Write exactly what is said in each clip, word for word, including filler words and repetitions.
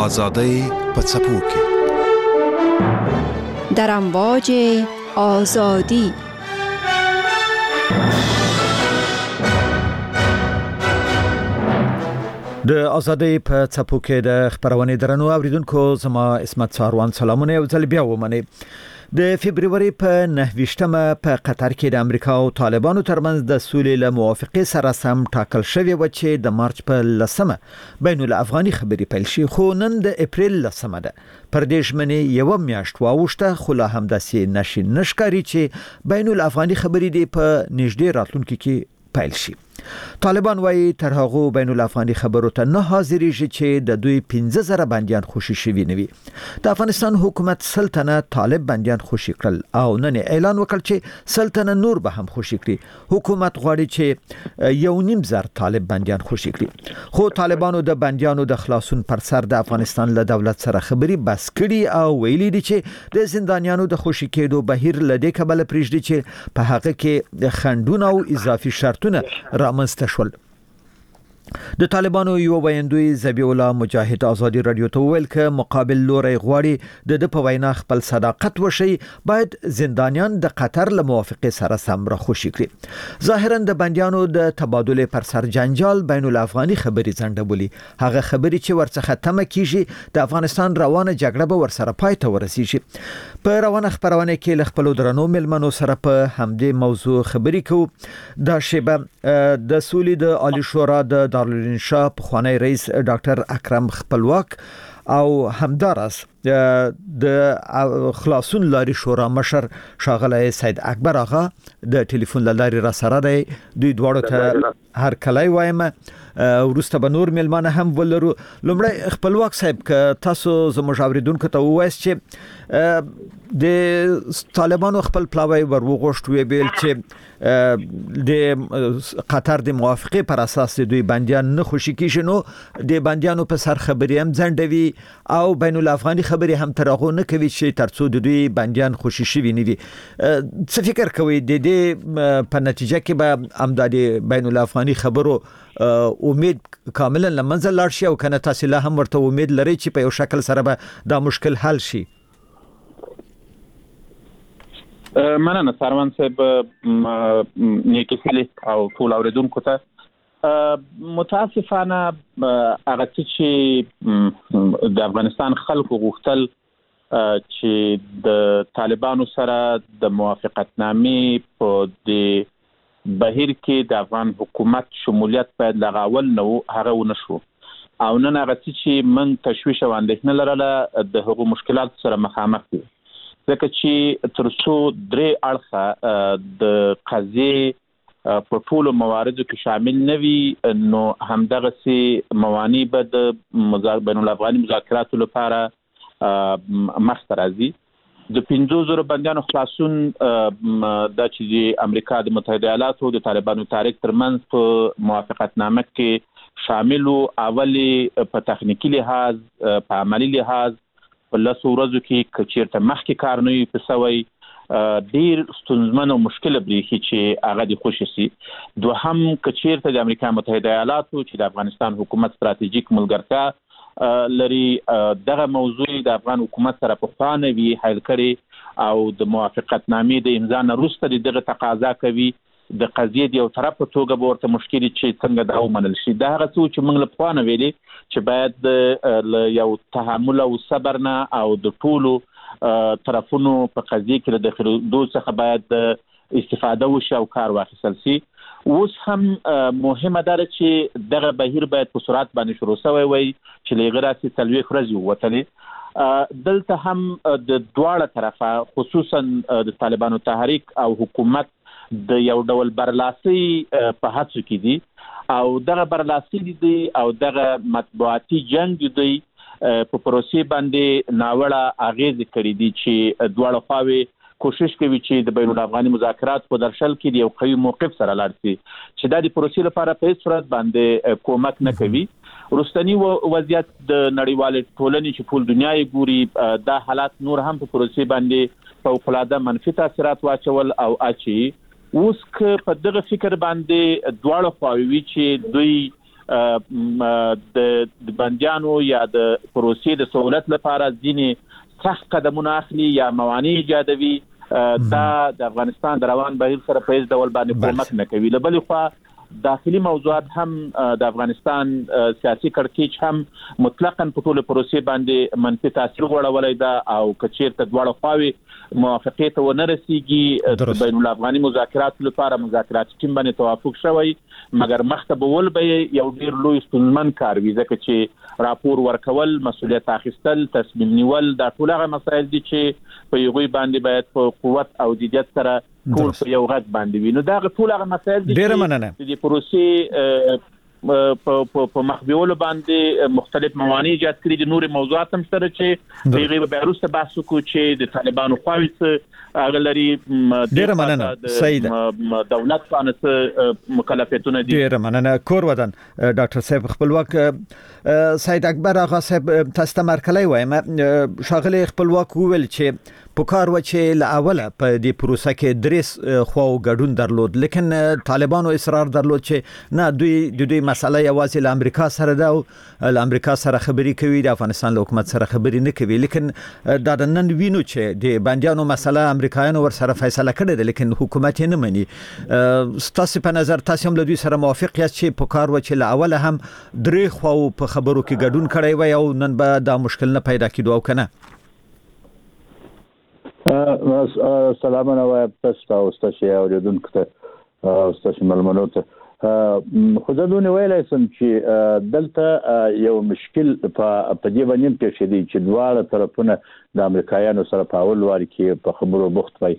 آزادی په څپو کې در امواج آزادی. د آزادۍ په څپو کې د خبرونې درنو اوریدونکو زما اسمت ساروان سلامونه یو ځل بیا ومني. د فبرवरी په نهه په قطر کې د امریکا او طالبانو ترمنځ د سولې له موافقې سره سم ټاکل شوی و چې د مارچ په لسمه بین الافغاني خبري پیل شي، خو نن د اپریل لسمه ده. پر دې ژمنې یو میاشت واوښته، خو لا هم داسې نشي نشکاري چې بین الافغاني خبري دی په نږدې راتلونکي کې پیل شي. طالبان وايي تر هغه بین الافغاني خبرو ته نه حاضرېږي چې د دوی پنځه زره بنديان خوشي شوي نه وي. د افغانستان حکومت سلطنه طالب بنديان خوشي کړل او نن اعلان وکړ چې سلطنه نور به هم خوشي کړي. حکومت غواړي چې یو نیم زر طالب بنديان خوشي کړي، خو طالبانو د بنديانو د خلاصون پر سر د افغانستان له دولت سره خبري بس کړي او ویلي دي چې د زندانیانو د خوشي کېدو بهیر لدې کبل پریږدي چې په هغه کې د خندونو او اضافي شرطونه رامنځته شول. د طالبانو یو ویندوی ذبیح الله مجاهد آزادی رادیو ته ویل ک مقابل لوري غواړي د د په وینا خپل صداقت وشي، باید زندانیان د قطر له موافقه سره سم را خوشي کړي. ظاهرا د بنديانو د تبادله پر سر جنجال بین الافغاني خبري ځنډولي، هغه خبري چې ورڅخه تمه کیږي د افغانستان روانه جګړه به ورسره پای ته ورسیږي. په روانه خبرونه کې ل خپل درنو ملمنو سره په همدې موضوع خبري کو. دا شیبه د سولې د عالی شورا د دارالانشا پخوانی رئیس ډاکټر اکرم خپلواک او همدارس د خلاصون لاري شورا مشر شاغله سید اکبر آغا د ټلیفون لاري را سره دی. دوی دواړو ته هر کله وایم ورسته به نور ملمانه هم ولرو. لومړی خپلواک صاحب ک تاسو زموږ اوریدونکو ته وایي چې د طالبانو خپل پلاوی ورغوښت وی بیل چې د قطر د موافقه پر اساس دوی بنديان نه خوشي کیږي، نو د بنديانو په سر خبري هم ځنډوي او بین الافغاني خبري هم ترغه نه کوي چې ترڅو د دوی بنديان خوشي شي وي. څه فکر کوي د دې په نتیجه کې به امدادي بین الافغاني خبرو امید کاملا لمنځه لاړ شي او کنه تاسو له هم ورته امید لري چې په یو شکل سره به دا مشکل حل شي؟ مننه ساروان صاحب، نیکی خلی او ټول اوریدونکو ته متاسفانه هغه چې د افغانستان خلکو غوښتل چې د طالبانو سره د موافقتنامې په د بهیر کې د افغان حکومت شمولیت باید لغاول نه هغه ونشو او نن هغه چې من تشویش او اندېښنه لرله د هغو مشکلات سره مخامخ دي، ځکه چې ترڅو درې اړخه د قضیې په ټولو مواردو کې شامل نه وي، نو همدغه سي موانع به د بین الافغاني مذاکراتو لپاره مخته راځي. د پنځو زره بندیانو خلاصون دا چې امریکا د متحده ایالاتو د طالبانو تحریک ترمنځ په موافقتنامه کې شامل او اولی په تخنیکی لحاظ په عملی لحاظ په لاسو ورځو کې کچیرته مخکې کار نه وي پسوي ډیر ستونزمن او مشکل بریخي چې هغه د خوشي سي. دوهم کچیرته د امریکا متحده ایالاتو چې د افغانستان حکومت ستراتیژیک ملګرتیا لري، دغه موضوع د افغان حکومت سره په خوانه وی حل کړي او د موافقتنامې د امضا نه وروسته دغه تقاضا کوي د قضیې د یو طرف په توګه به ورته مشکل چې څنګه دا ومنل شي. دا هغه څه چې موږ له خوانه ویلي چې باید یو تحمل او صبر نه او د ټولو طرفونو په قضیه کې د داخلو څخه باید استفاده وشي او کار واخیستل شي. اوس هم مهمه ده چې دغه بهیر باید په سرعت باندې شروع شوی وي چې لغړه سي تلويخ ورځي وتلې. دلته هم د دواړه طرفه خصوصا د طالبانو تحریک او حکومت د یو ډول برلاسي په هڅو کې دي او دغه برلاسي دي او دغه مطبوعاتي جنگ دی په پروسې باندې ناوړه اغیز کړی دي چې دواړه خواوې کوشش کوي چې د بین الافغاني مذاکرات په درشل کې یو قوي موقف سره لاړ شي چې د دې پروسې لپاره په هیڅ صورت باندې کومک نه کوي. ورستنی وضعیت د نړیوال ټولنې چې ټول دنیا یې ګوري دا حالات نور هم په پروسې باندې فوق العاده منفي تاثیرات واچول او اچي. اوس که په دغه فکر باندې دواړه خواوې چې دوی د بندیانو یا د پروسې د سہولت لپاره ځینې سخت قدمونه اخلي یا موانع ایجادوي، دا د افغانستان د روان بهیر سره په هیڅ ډول باندې کومک نه کوي. له بلې خوا داخلي موضوعات هم د افغانستان سیاسي کړکېچ هم مطلقاً په ټول پروسې باندې منفي تاثیر غوړولی ده او که چیرته دواړه خواوې موافقې ته ونه رسیږي د بین الافغاني مذاکراتو لپاره مذاکراتي ټیم باندې توافق شوی، مګر مخته به ول به یو ډیر لوی ستونزمن کار وي، ځکه چې راپور ورکول، مسؤلیت اخیستل، تصمیم نیول، دا ټول هغه مسایل دي چې په یوې باندې باید په قوت او جدیت سره ټول په یو غږ باندې وي. نو دا ټول هغه مسایل دي چې د پروسې په مخبيولو باندې مختلف موانع ایجاد کړي دي. نور موضوعات هم سره چې دغه به وروسته بحث وکړو چې د طالبانو خواوې اغلري ډیره مننه سید دولت باندې مکلفیتونه دي. ډیره مننه کور ودان ډاکټر صاحب خپلواک سید اکبر آغا صاحب تاسو ته مرکلای وایم شاغلی خپلواک ویل چې پکار و چې لاوله په دې پروسه کې دریس خو غډون درلود، لیکن طالبانو اصرار درلود چې نه دوی د دوی مسله یوازې له امریکا سره ده او له امریکا سره خبري کوي، د افغانستان له حکومت سره خبري نه کوي. لیکن دا د نن وینو چې د بندیانو مسله امریکایانو ور سره فیصله کړې ده، لیکن حکومت یې نه مني. تاسو په نظر تاسو هم له دوی سره موافق یاست چې پکار و چې لاوله هم درې خو په خبرو کې غډون کړی وي او نن به دا مشکل نه پیدا کیدو او کنه؟ سلامونه وایم تاسو او تاسو اوریدونکو ته او تاسو ملمنو ته. خو زه دونه ویلای سم چې دلته یو مشکل په دې باندې پیښ دی چې دواړه طرفونه د امریکایانو سره په اول وار کې په خبرو بوخت وي.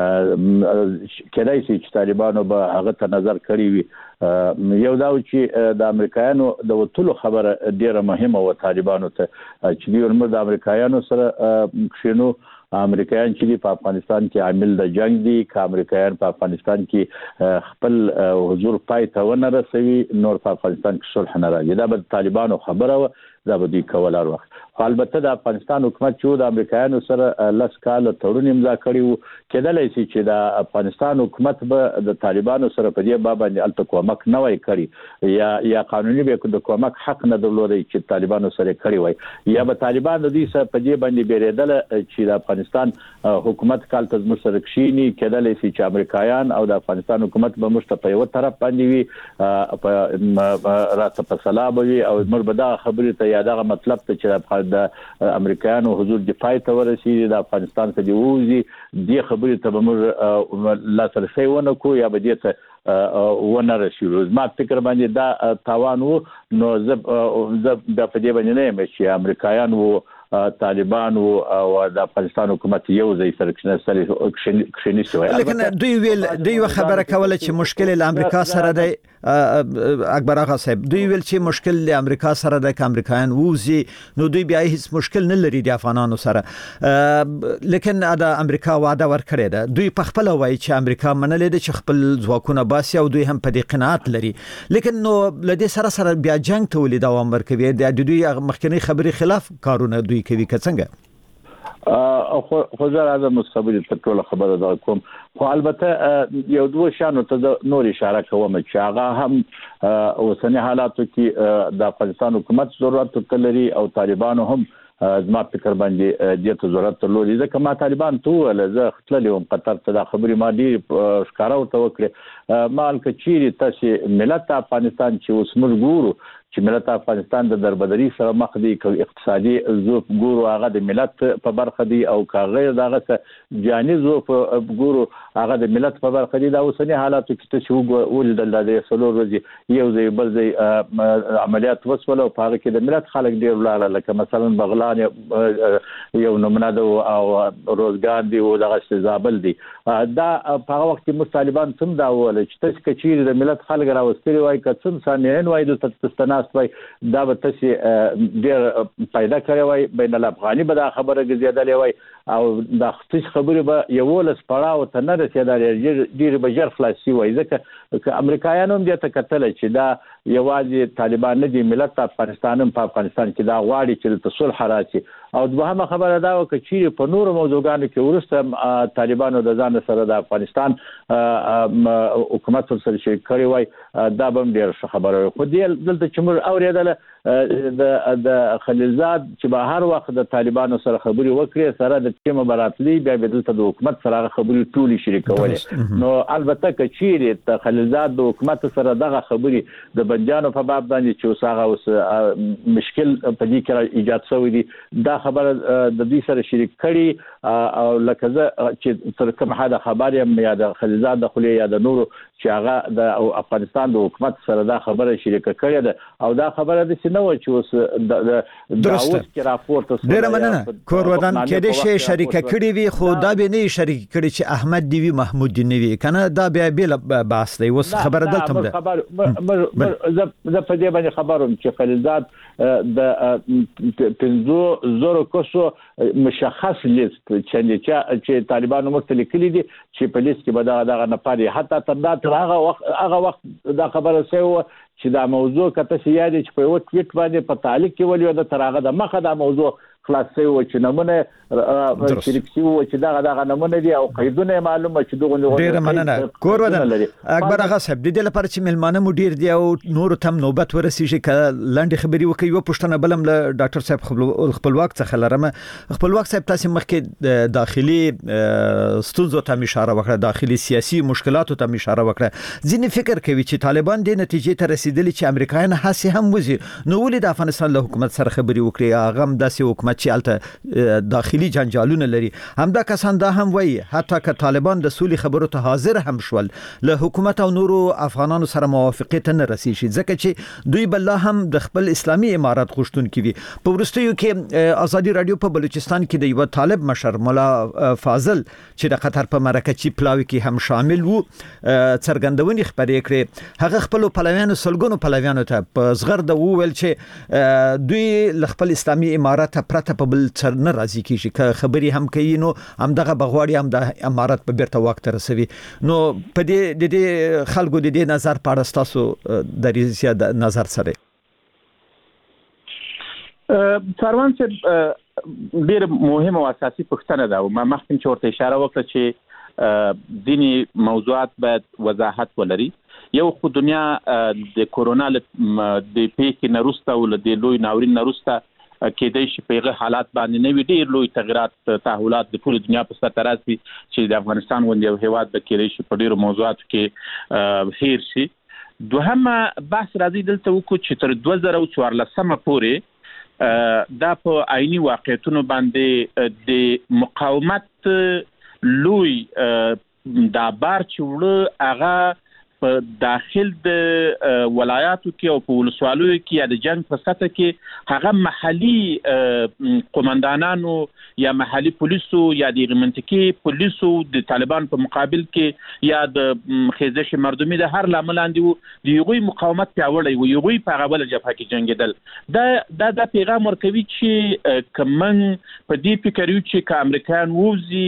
کله چې طالبانو به هغه ته نظر کړی وي، یو دا چې د امریکایانو د وټولو خبره ډیره مهمه و طالبانو ته چې دوی ورمر د امریکایانو سره شنو امریکایان چې په افغانستان کې عامل د جنگ دي، که امریکایان په افغانستان کې خپل حضور پای ته ونه رسوي نور په افغانستان کې صلح نه راځي. دا به طالبانو خبره و، دا به دوی کول هر وخت. خو البته د افغانستان حکومت چې د امریکایانو سره لس کال تړون امضا کړی وو، کېدلی شي چې د افغانستان حکومت به د طالبانو سره په دې باب باندې الته کومک نه وای کړی یا یا قانوني به د کومک حق نه درلودي چې طالبانو سره کړی وای، یا به طالبان د دې سره په دې باندې بیریدل چې د افغانستان حکومت کال تزمر سره کشيني، کېدلی شي چې امریکایان او د افغانستان حکومت به مشته په یو طرف باندې وي، په راته په سلام وي او مربدا خبرې ته یادغه مطلب ته چې د امریکایانو حضور دفاع ته ورسیږي، د افغانستان څخه دی وځي، د خبرې ته به موږ لا سره ونه کو یا به دې ته ونه رسیږو. ما فکر باندې دا تاوان وو. نو زه د په دې باندې نه یم چې امریکایان وو، طالبان او د افغانستان حکومت یو ځای سره کښیني شوی. لیکن دوی ویل دوی خبره کوله چې مشکل له امریکا سره دی. اکبر آغا صاحب دوی ویل چې مشکل له امریکا سره د امریکایان ووزي نو دوی بیا هیڅ مشکل نه لري د افغانانو سره، لیکن دا امریکا وعده ورکړې ده. دوی په خپل وایي چې امریکا منلې ده چې خپل ځواکونه باسي او دوی هم په دې قناعت لري، لیکن نو لدې سره سره بیا جنگ ته ولې دوام ورکوي؟ د دوی مخکنی خبري خلاف کارونه دوی کوي که څنګه؟ خو خو زه راځم خبرې ته ټول خبره دا کوم. خو البته یو دوه شانو ته نور اشاره کوم چې هغه هم اوسنی حالاتو کې د افغانستان حکومت ضرورت لري او طالبانو هم زما فکر باندې د ته ضرورت لري. ځکه ما طالبان ته ول زه خپل یو قطر ته د خبرې ما دي ښکارا ورته وکړه، مال کچيري تاسو ملت افغانستان چې اوس موږ ګورو چې ملت افغانستان د دربدري سره مخ دی، که اقتصادي ضعف ګورو هغه د ملت په برخه دی او که غیر دغه جاني ضعف ګورو هغه د ملت په برخه دی. دا اوسنی حالاتو کې چې ولیدل د سلور ورځې یو ځای بل ځای عملیات وسول او په هغه کې د ملت خلک ډیر ولاړ، لکه مثلا بغلان یو نمونه ده او روزګان دی او دغه زابل دی. دا په هغه وخت کې طالبان څنګه دا ول چې تاسو کچیر د ملت خلک راوستري وای که څنګه سامعين وای د تستنا دا به تاسو ډیر پیدا کړی وای، بین الافغاني به دا خبره زیاتلې وای او دا خصوص خبره به یو لس پړاو ته نه رسیدل، ډیر به ژر خلاصي وای. ځکه چې امریکایانو هم دې ته کتل چې دا یوازې طالبان نه دي، ملت افغانستان هم په افغانستان کې دا غواړي چې د صلح راشي. او دوهمه خبره دا و چې چیرې په نورو موضوعګانو کې وروسته طالبانو د ځان سره د افغانستان حکومت سره شریک کړی وای، دا به هم ډېره ښه خبره وي. خو دې دلته چې موږ اورېدله د د خلیلزاد چې به هر وخت د طالبانو سره خبرې وکړي، سره د ټیم براتلی بیا به دلته د حکومت سره خبرې ټولې شریکولې. نو البته که چیرې د خلیلزاد د حکومت سره دغه خبرې د بنجانو په باب باندې چې اوس هغه اوس مشکل په دې کې ایجاد شوی دی، دا خبره د دې سره شریک کړي او لکه زه چې تر کوم حد خبر یم یا د خلیلزاد د خولې یا د نورو چې هغه د افغانستان د حکومت سره دا خبره شریک کړې ده او دا خبره د نو چې اوس د داوود کې راپورټ وسو. ډېر مننه. کور ودان کې د شي شریک کړي وي، خو دا به نه شریک کړي چې احمد دی وی محمود دی نه وی کنه، دا بیا بیل بحث دی. اوس خبره دلته ده. خبر زه زه په دې باندې خبروم چې خلیلزاد د پنځو زره کوسو مشخص لیست چې چې طالبانو مختلف کړي دي چې په لیست کې به دا دغه نه پاره، حتی تر دا تر هغه وخت هغه وخت دا خبره سوي چې دا موضوع کته چې یاد چې په یو ټویټ باندې په تعلیق کې ولیو د ترغه د مخه دا موضوع خلاص شوی و چې نمونه شریک شوی و چې دا دغه نمونه دي او قیدونه معلومه چې دغه نه. ډیر مننه. کور ودان اکبر هغه صاحب د دې لپاره چې ملمانه مدیر دی او نور تم نوبت ورسیږي ک لاندې خبري وکي و پښتنه بلم له ډاکټر صاحب خپلواک څخه لرمه. خپلواک صاحب تاسو مخکې داخلي ستونزو ته اشاره وکړه، داخلي سیاسي مشکلاتو ته اشاره وکړه. ځینې فکر کوي چې طالبان د نتیجې ته رسیدلی چې امریکایان هڅه هم وزي، نو ولې د افغانستان له حکومت سره خبري وکړي؟ هغه هم داسې حکومت چې الته داخلي جنجالونه لري. همدا کسان دا هم وایي حتی که طالبان د سولې خبرو ته حاضر هم شول، له حکومت او نورو افغانانو سره موافقت نه رسیږي، ځکه چې دوی بل هم د خپل اسلامي امارات غوښتونکي وي. په وروستیو کې ازادي رادیو په بلوچستان کې د یو طالب مشر مولا فاضل چې د قطر په مرکچی پلاوي کې هم شامل وو څرګندونې خبرې کړې. هغه خپل پلویانو سلګونو پلویانو ته په زغر د وویل چې دوی ل خپل اسلامي امارات پرته په بل څر نه راځي کیږي، که خبري هم کوي نو هم دغه بغواړي هم د امارات په بیرته وخت رسوي. نو په دې د دې خلکو د دې نظر په اړه تاسو د ریاضي د نظر سره څاروان چې ډېر مهمه او اساسي پوښتنه ده او ما مخکې چې ورته اشاره وکړه چې ځینې موضوعات باید وضاحت ولري. یو خو دنیا د کورونا د پیښې نه وروسته او د لوی ناورین نه وروسته کېدای شي په هغه حالات باندې نوي ډېر لوی تغیرات تحولات د ټول دنیا په سر ته راسي چې د افغانستان غوندې یو هېواد به کېدای شي په ډېرو موضوعاتو کې هیر شي. دوهمه بحث راځي دلته وکړو چې تر دوه زره څوارلسمه پورې دا په عیني واقعیتونو باندې د مقاومت لوی دا بار چې وړه هغه په داخل د ولایاتو کې او په ولسوالیو کې یا د جنگ په سطح کې هغه محلي قومندانانو یا محلي پولیسو یا د منطقي پولیسو د طالبان په مقابل کې یا د خیزش مردمي د هر لامل لاندې د یوغي مقاومت پیاوړی و، یوغي په هغه بل جبهه کې جنگیدل. دا دا د پیغام ورکوي چې کمن په دې فکر یو چې ک امریکایان ووزي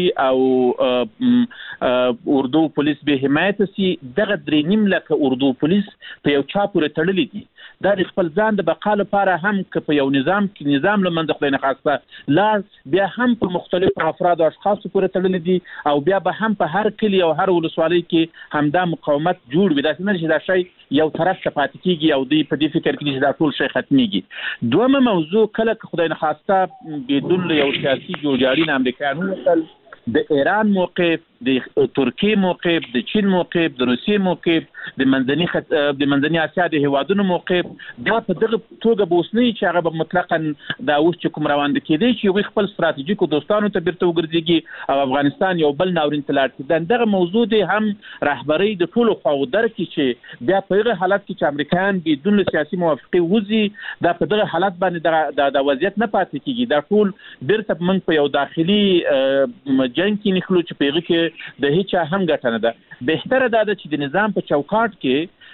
او اردو پولیس به حمایت سي دغه درې نیم لکه اردو پولیس په یو چا پورې تړلي دي. دا د خپل ځان د بقا لپاره هم که په یو نظام کې نظام له منځه خلی نه خاصه لا بیا هم په مختلفو افراد او اشخاصو پورې تړلي دي او بیا به هم په هر کلي او هر ولسوالۍ کې همدا مقاومت جوړ وي. داسې نه چې دا شی یو طرف ته پاتې کېږي او دوی په دې فکر کې چې دا ټول شی ختمېږي. دویمه موضوع کله که خدای نخواسته بدون له یو سیاسي جوړجاړي نه امریکایان ووتل، د ایران موقف، د ترکیه موقف، د چین موقف، د روسیې موقف، د منځني خط... د منځني اسیا د هیوادونو موقف، دا په دغه توګه به اوس نه چې هغه به مطلقاً دا اوس چې کوم روان دي کېدی چې یو خپل ستراتیژیکو دوستانو ته بیرته وګرځېږي او افغانستان یو بل ناورین ته لاړ شي. دغه موضوع دی هم رهبرۍ د ټولو خواو درکړي چې بیا په هغه حالت کې چې امریکایان بدون سیاسي موافقه وځي، دا په دغه حالت باندې د وضعیت نه پاتې کېږي. دا ټول بیرته موږ په یو داخلي جنګ کې نښلو چې په هغه کې د هیچا هم ګټه نه ده. بهتره دا ده چې د نظام په چوکاټ کې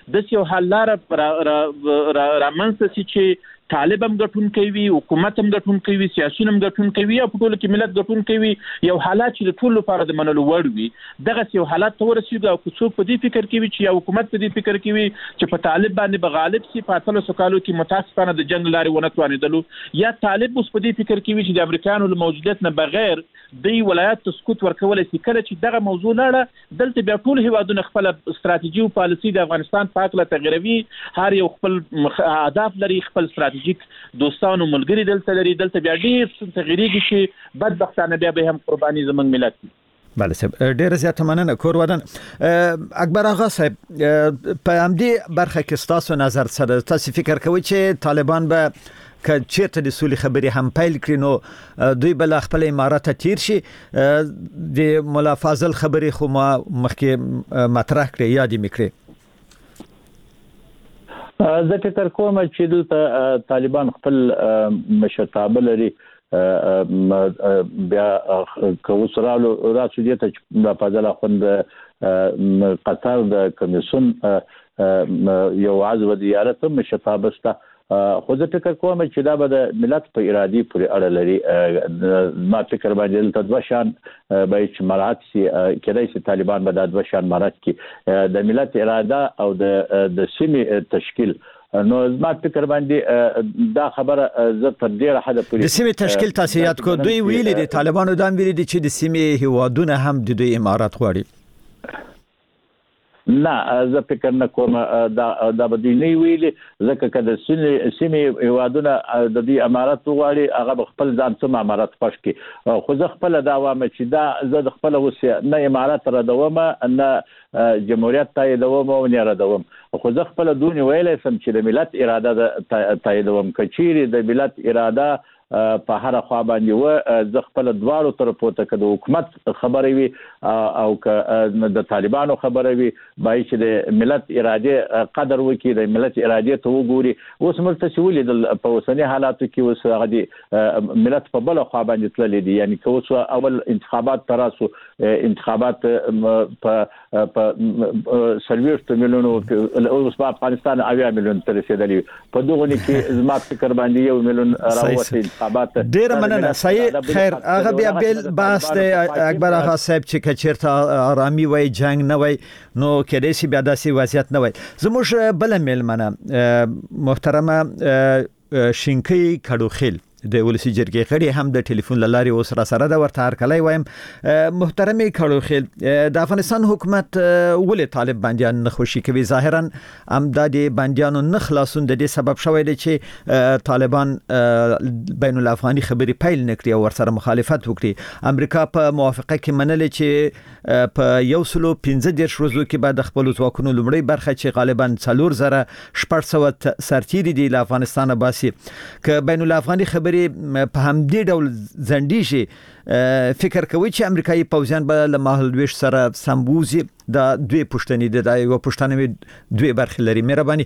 د یو حل لار را را منځ سي چې طالب هم ګټون کوي، حکومت هم ګټون کوي، سیاسيون هم ګټون کوي او په ټول کې ملت ګټون کوي. یو حالات چې د ټول لپاره د منلو وړ وي، دغه یو حالات ته ورسېږي او څوک په دې فکر کوي چې یو حکومت په دې فکر کوي چې په طالب باندې به غالب سي په اتلسو کالو کې متاسفانه د جنگ لارې ونه توانېدلو، یا طالب اوس په دې فکر کوي چې د امریکایانو له موجودیت نه بغیر د ولایت ته سقوط ورکولی سي. کله چې دغه موضوع لاړه دلته بیا ټول هیوادونه خپل استراتیژي او پالیسي د افغانستان په هکله تغیروي، هر یو خپل اهداف لري، خپل استراتیژیک دوستانو ملګري دلته لري، دلته بیا ډېر تغیریږي چې بدبختانه بیا به هم قرباني زموږ ملت وي. بله صاحب، ډېر زیات مننه. کور ودان اکبر آغا صاحب، په همدې برخه کې ستاسو نظر سره تاسو فکر کوئ چې طالبان به که چیرته د سولې خبرې هم پیل کړي نو دوی بل خپل امارات ته تیر شي؟ د مولا فاضل خبرې خو ما مخکې مطرح کړې یا د میکړې. زه فکر کوم چې دلته طالبان خپل مشرتابه لري، بیا کوسرالو راسو دي ته د فاضل خوند قطر د کمیسون یو عضو زیارت مشرتابه ستا، خو زه فکر کوم چې دا به د ملت په ارادي پورې اړه لري. ما فکر باندې د دوه شان به چې مراعات سي کېدای شي طالبان به د دوه شان مراعات کړي، د ملت اراده او د د سیمې تشکیل. نو ما فکر باندې دا خبره زه تر ډیره حد پورې د سیمې تشکیل تاسو یاد کو دوی ویلي دي، طالبانو دا ویلي دي چې د سیمې هیوادونه هم د دوی امارات غواړي. نه، زه فکر نه کوم دا دا به نه ویلي، ځکه که د سیمې هیوادونه د دې امارات غواړي هغه خپل ځان څه امارات خوښ کړي. خو زه خپل دا وایم چې دا زه د خپل اوس نه امارات ردوم نه جمهوریت تاییدوم او نه ردوم، خو زه خپل دونی ویلی سم چې د ملت اراده تاییدوم. که چیرې د ملت اراده په هر خوا باندې و زه خپل دواړو طرفو ته که د حکومت خبرې وي او که د طالبانو خبرې وي باید چې د ملت اراده قدر وکړي، د ملت اراده ته وګوري. اوس موږ ته چې ولیدل په اوسني حالاتو کې اوس هغه د ملت په بله خوا باندې تللی دي، یعنې که اوس اول انتخابات ته راسو، انتخابات په څلوېښتو میلیونو اوس په افغانستان اویا میلیون ته رسېدلي، په دغو کې زما فکر باندې یو میلیون راووتی. ډیر مننه. صحیح، خیر، هغه بیا بیل بحث دی اکبر آغا صاحب چې کچیرته آرامي وای، جنگ نه وای، نو کېدای شي بیا داسې وضعیت نه وای. زموږ بل میلمنه محترمه شینکۍ کډوخیل د ولسی جرګې غړي هم د ټلیفون لاري اوس را سره د ورته هر کله وایم. محترمي کډوخیل، د افغانستان حکومت ولې طالب بنديان نه خوشي کوي؟ ظاهرا هم د بنديانو نه خلاصون د دې سبب شوی دی چې طالبان بین الافغاني خبري پیل نکړي او ورسره مخالفت وکړي. امریکا په موافقه کې منلې چې په یو سلو پنځه دیرش ورځو کې بعد خپل ځواکونو لومړی برخه چې غالبا څلور زره شپږ سوه سرتیري دی له افغانستان باسي، که بین الافغاني خبري په همدې ډول ځنډي شي، فکر کوي چې امریکایي پوځیان به له مهالویش سره سمبوزي؟ دا دوی پښتني دي، دا یو پښتنوي دوی برخې لري. مهرباني.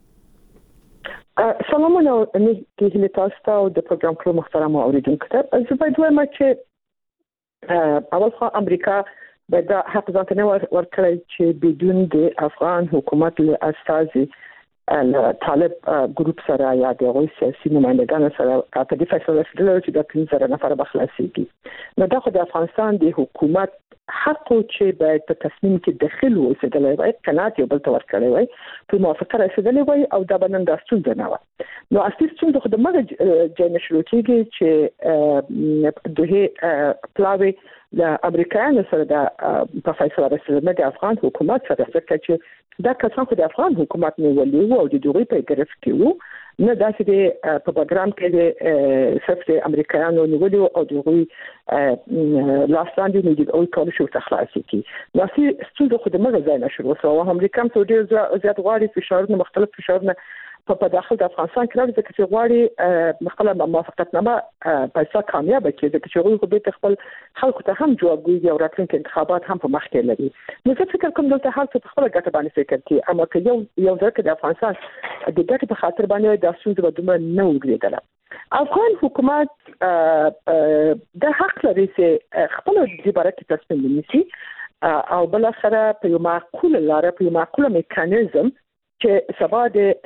سلامونه نیکی هیله تاسو ته او د پروګرام کړو محترم اوریدونکو ته. زه باید وایم چې اول خو امریکا به دا حق ځان ته ورکړي چې بدون د افغان حکومت له استازي طالب ګروپ سره یا د غوي سیاسي نمائندګانو سره په دې فیصله شوه چې د پنځه زره نفر به خلاصيږي. نو دا خو د افغانستان د حکومت حق چې باید په تصمیم کې دخل وسیدلای وای، قناعت یو بل تور کړی وای، په موافقه رسیدلای وای او دا بنن د ستونزه نه و. نو اصلي ستونزه خو د مګ جن شروع کیږي چې دوه پلاوی د امریکایانو سره د په فیصله رسیدل د افغان حکومت سره څخه چې دا کسان خو د افغان حکومت نیولي وو او د دوی په ګرفت کې وو، نه داسې د په پروګرام کې د صرف د امریکایانو نیولي او د دوی لاستاندې نه دي او کول شو تخلاصي کی. نو اصلي ستونزه خو د مګ ځای نه شروع شو. امریکا هم ډېر زیات غواړي فشارونه مختلف فشارونه په داخل د افغانستان کې راځي چې غواړي خپل موافقتنامه پیسې کامیاب کړي، چې هغه به خپل خلکو ته هم جوابګوي او راتلونکي انتخابات هم په مخ کې لري. نو زه فکر کوم دلته هر څه په خپل ګټه باندې فکر کوي، اما که یو یو ځکه د افغانستان د ګټې په خاطر باندې د ستونزې به دومره نه وګرځیدل. افغان حکومت د حق لري چې خپل د برکت تصمیم ونیسي او بل سره په یو معقول لار په یو معقول میکانیزم چې سبا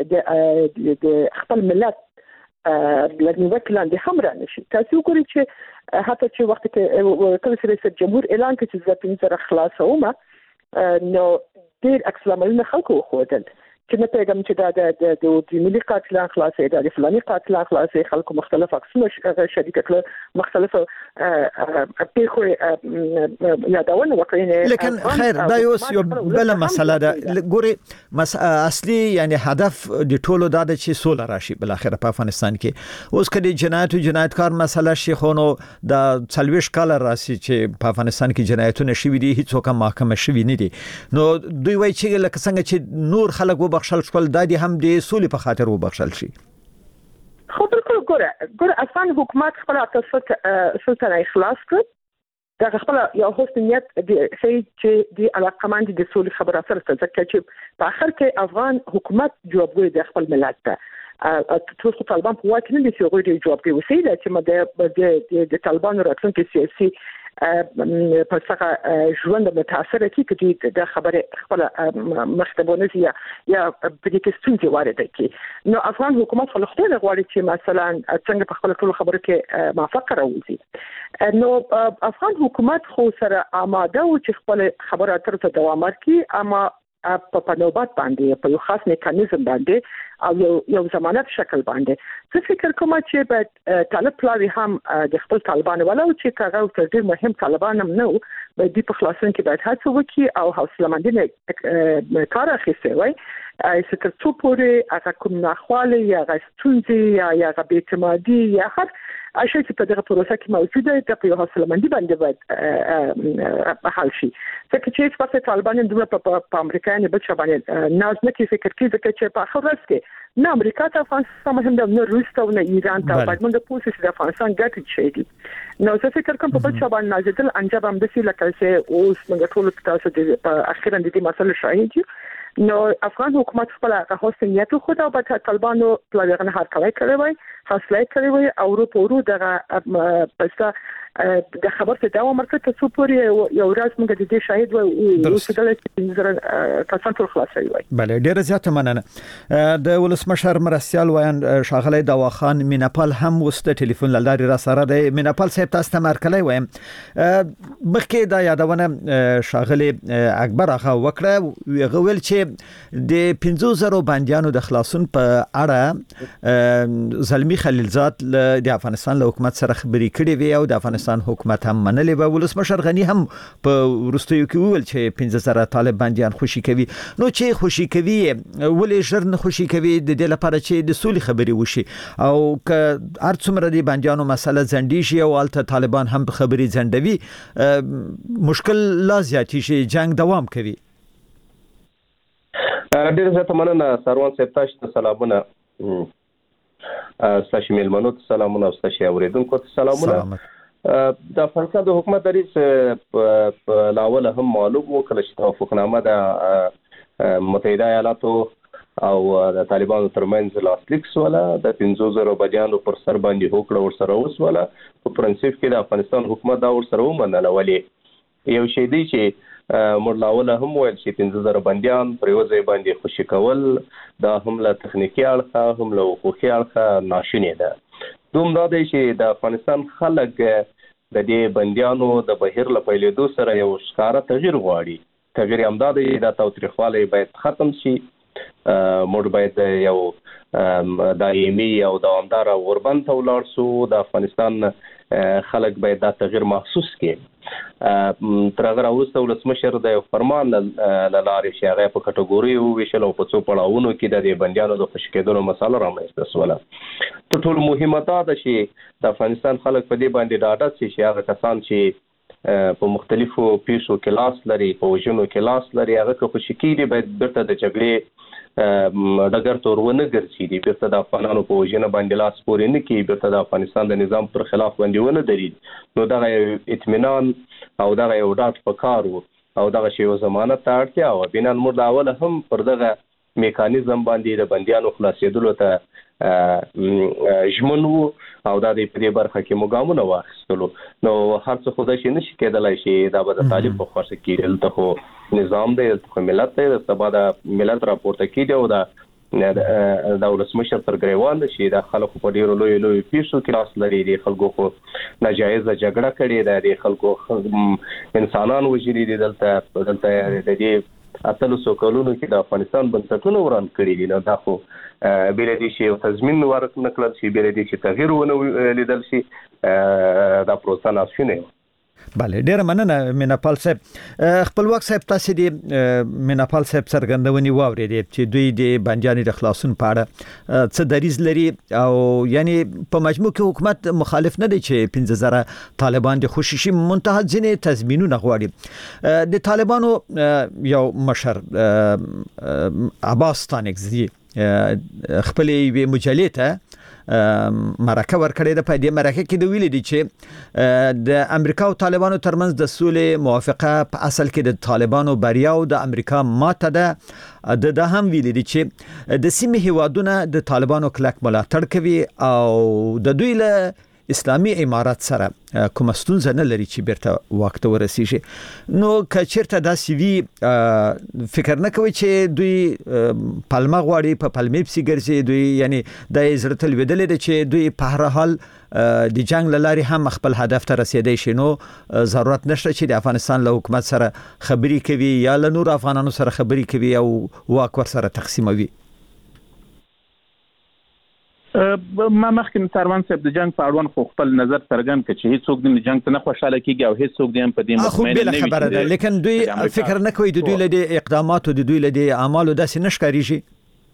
د د خپل ملت لږ وکړاندې هم را نشي. تاسو وګورئ چې حتی چې وخت کې کله چې رئیس جمهور اعلان کړ چې زه پنځه سره خلاصوم نو ډېر عکس العملونه خلکو خوښول چې نه پیغام چې دا د د ملي قاتلان خلاصې د فلاني قاتلان خلاصې خلکو مختلف عکسونه شریک کړل مختلف پیښو یادونه وکړي. لیکن خیر دا یو بل مسله ده ګوري اصلي یعنی هدف د ټولو دا د چې سوله راشي بل اخر په افغانستان کې. اوس کله جنایت او جنایتکار مسله شي خو نو د څلويش کال راسي چې په افغانستان کې جنایتونه شوي دي هیڅ وکم محکمه شوي نه دي. نو دوی وایي چې لکه څنګه چې نور خلک بخښل شول دادی هم د سولې په خاطر وبخښل شي. خو بالکل ګوره ګوره افغان حکومت خپل تاسو سلطنه اخلاص کړ دا خپل یو حسنیت د شي چې د علاقمند د سولې خبره سره ځکه چې په اخر کې افغان حکومت جوابګوی د خپل ملت ته تاسو طالبان په واکه نه دي چې غوړي جوابګوی وسیله چې مده د طالبان راتلونکي سیاسي په څنګه ژوند متاثر کی چې د خبره خپل مختبونه یا یا په دې کې ستونزې وارده کی. نو افغان حکومت خپل خپل غواړي چې مثلا څنګه په خپل ټول خبره کې موافقه راوځي. نو افغان حکومت خو سره آماده و چې خپل خبره اترته دوام ورکړي اما په نوبات باندې په یو خاص میکانیزم باندې او یو یو ضمانت شکل باندې. زه فکر کوم چې په طالب پلاوی هم د خپل طالبان ولو چې کاغه تر ډیر مهم طالبان هم نو به د په خلاصون کې باید هڅه وکړي او حوصله مندي کار اخیسته وای چې تر څو پورې هغه کوم ناخواله یا غستونځي یا یا بیتمادي یا هر اشي چې په دغه پروسه کې موجوده ده په حوصله مندي باندې باید حل شي. ځکه چې په طالبان د په امریکا نه بل شبانه ناز نه کې فکر کوي چې په اخر ورځ کې نه امریکا ته افغانستان مهم ده نه روس ته نه ایران ته باید موږ په پوسټ د افغانستان ګټ شي دي. نو زه فکر کوم په بل شبانه نازل انجام هم د سې لکه چې اوس موږ ټول تاسو د اخیرا د دې مسله شاهد یو. نو افغان حکومت خپل حسنیت خو دا په طالبانو پلانونه هر کله کوي وای حاصله کوي او ورو په ورو دغه پسته د خبر ته دوام ورکړي ته څو پورې یو ورځ موږ د دې شاهد وو او څه چې زره کسان ټول خلاصي وای. بله ډیره زیاته مننه. د ولسمشر مرستيال وایان شاغلی دواخان میناپال هم وسته ټلیفون لاري را سره د میناپال صاحب تاسو ته مرکلی وایم مخکې دا یادونه شاغلی اکبر هغه وکړه ویغه ویل چې د پنځه زره بنديانو د خلاصون په اړه زلمی خلیلزاد د افغانستان له حکومت سره خبري کړې وی او د افغانستان حکومت هم منلې و. ولسمشر غنی هم په ورستیو کې ویل چې پنځه زره طالب بنديان خوشي کوي. نو چې خوشي کوي ولې ژر نه خوشي کوي د دې لپاره چې د سولې خبري وشي او ک هر څومره د بنديانو مسله زندي شي او الته طالبان هم خبري زندوي مشکل لا زیاتی شي جنگ دوام کوي. ډیر زه مننه سروان صاحب تاسو سلامونه ستاسو میلمنو ته سلامونه او ستاسو اوریدونکو ته سلامونه. د افغانستان د حکومت دریس په لاول هم معلوم وکړ چې توافقنامه د متحده ایالاتو او د طالبانو ترمنځ لاسلیک سواله د پنځه زره بنديانو پر سر باندې هوکړه ور سره وسواله. په پرنسپ کې د افغانستان حکومت دا ور سره ومنله ولې یو شی دی چې مرلاوله هم ویل چې پنځه زره بنديان پر یو ځای باندې خوشي کول دا هم له تخنیکی اړخه هم له حقوقي اړخه ناشونی ده. دوم دا دی چې د افغانستان خلک د دې بنديانو د بهیر له پیلېدو سره یو ښکاره تغییر غواړي. تغییر هم دا دی د تاوتریخوالی باید ختم شي. موږ باید یو دایمي او دوامداره غربت ته ولاړ شو. د افغانستان خلک باید دا تغییر محسوس کړي. تر هغه وروسته ولسمشر د فرمان لارې چې هغه په کټګوري ویشل او په څو پړاوونو کې د بنديانو د خوشي کېدو مسله رامنځته شوله. ته ټول مهمه ده چې د افغانستان خلک په دې باندې ډاډه شي چې هغه کسان چې په مختلفو پیښو کې لاس لري په وژنو کې لاس لري هغه که خوشي کېږي باید بیرته د جګړې ډګر ته ورونه ګرځي بیرته د افغانانو په وژنه باندې لاس پورې نه کوي بیرته د افغانستان د نظام پر خلاف باندې ونه درېږي. نو دغه اطمینان او دغه یو ډاډ په کار وو او دغه شی یو ضمانت ته اړتیا وه. بنا موږ د اوله هم پر دغه میکانیزم باندې د بنديانو خلاصېدلو ته ژمن وو او دا د په دې برخه کې موګامونه واخیستلو نو هر څه خو د شي نشي کېدلای شي دا به د طالب په خاصه کې دلته خو نظام دی د ملت دی د سبا د ملت راپورته کیږي او دا د ولسمشر تر ګریوان شي د خلکو په ډیرو لوی لوی پیښو کې لاس لري د خلکو خو ناجایز جګړه کړې ده د خلکو انسانان وژلي دي دلته دلته د دې اتلو سو کلونو کې د افغانستان بنسټونه وران کړی دي نو دا خو بل دي چې تضمین ورکړل شي بل دي چې تغییر ونه لیدل شي دا پروسه ناشونه بله ډیر مننه میناپال صاحب خپلواک صاحب تاسو دی میناپال صاحب څرګندونی واورېدې چې دوی د بنجاني د خلاصون په اړه څه دریز لري او یعنی په مجموع کې حکومت مخالف نه دی چې پنځه زره طالبان د خوششي منتهى ځینې تضمینونه غواړي د طالبانو یو مشر عباس ستانکزي خپل وی مجلې ته مرکه ورکړې ده په دې مرکه کې د ویل دي چې د امریکا او طالبانو ترمنځ د سولې موافقه په اصل کې د طالبانو بریا او د امریکا ماته ده د ده هم ویل دي چې د سیمې هیوادونه د طالبانو کلک ملاتړ کوي او د دوی له اسلامي امارات سره کوم ستونزه نه لري چې بیرته وخت ورسیږي نو کچیرته دا سی وی فکر نه کوي چې دوی پلمه غواړي په پلمې پسې ګرځي دوی یعنی د عزت تلویدل دي چې دوی په هر حال د جنگ لاري هم خپل هدف ته رسیدي شي نو ضرورت نشته چې د افغانستان له حکومت سره خبري کوي یا له نور افغانانو سره خبري کوي او واک ور سره تقسیموي ما مخکې سروان صاحب د جنگ په اړوند خو خپل نظر څرګند کړ چې هیڅ څوک د جنگ ته نه خوشاله کیږي او هیڅ څوک د هم په دې مطمئن نه وي خبره ده لیکن دوی فکر نه کوي د دوی له اقداماتو د دوی له اعمالو داسې نشکاريږي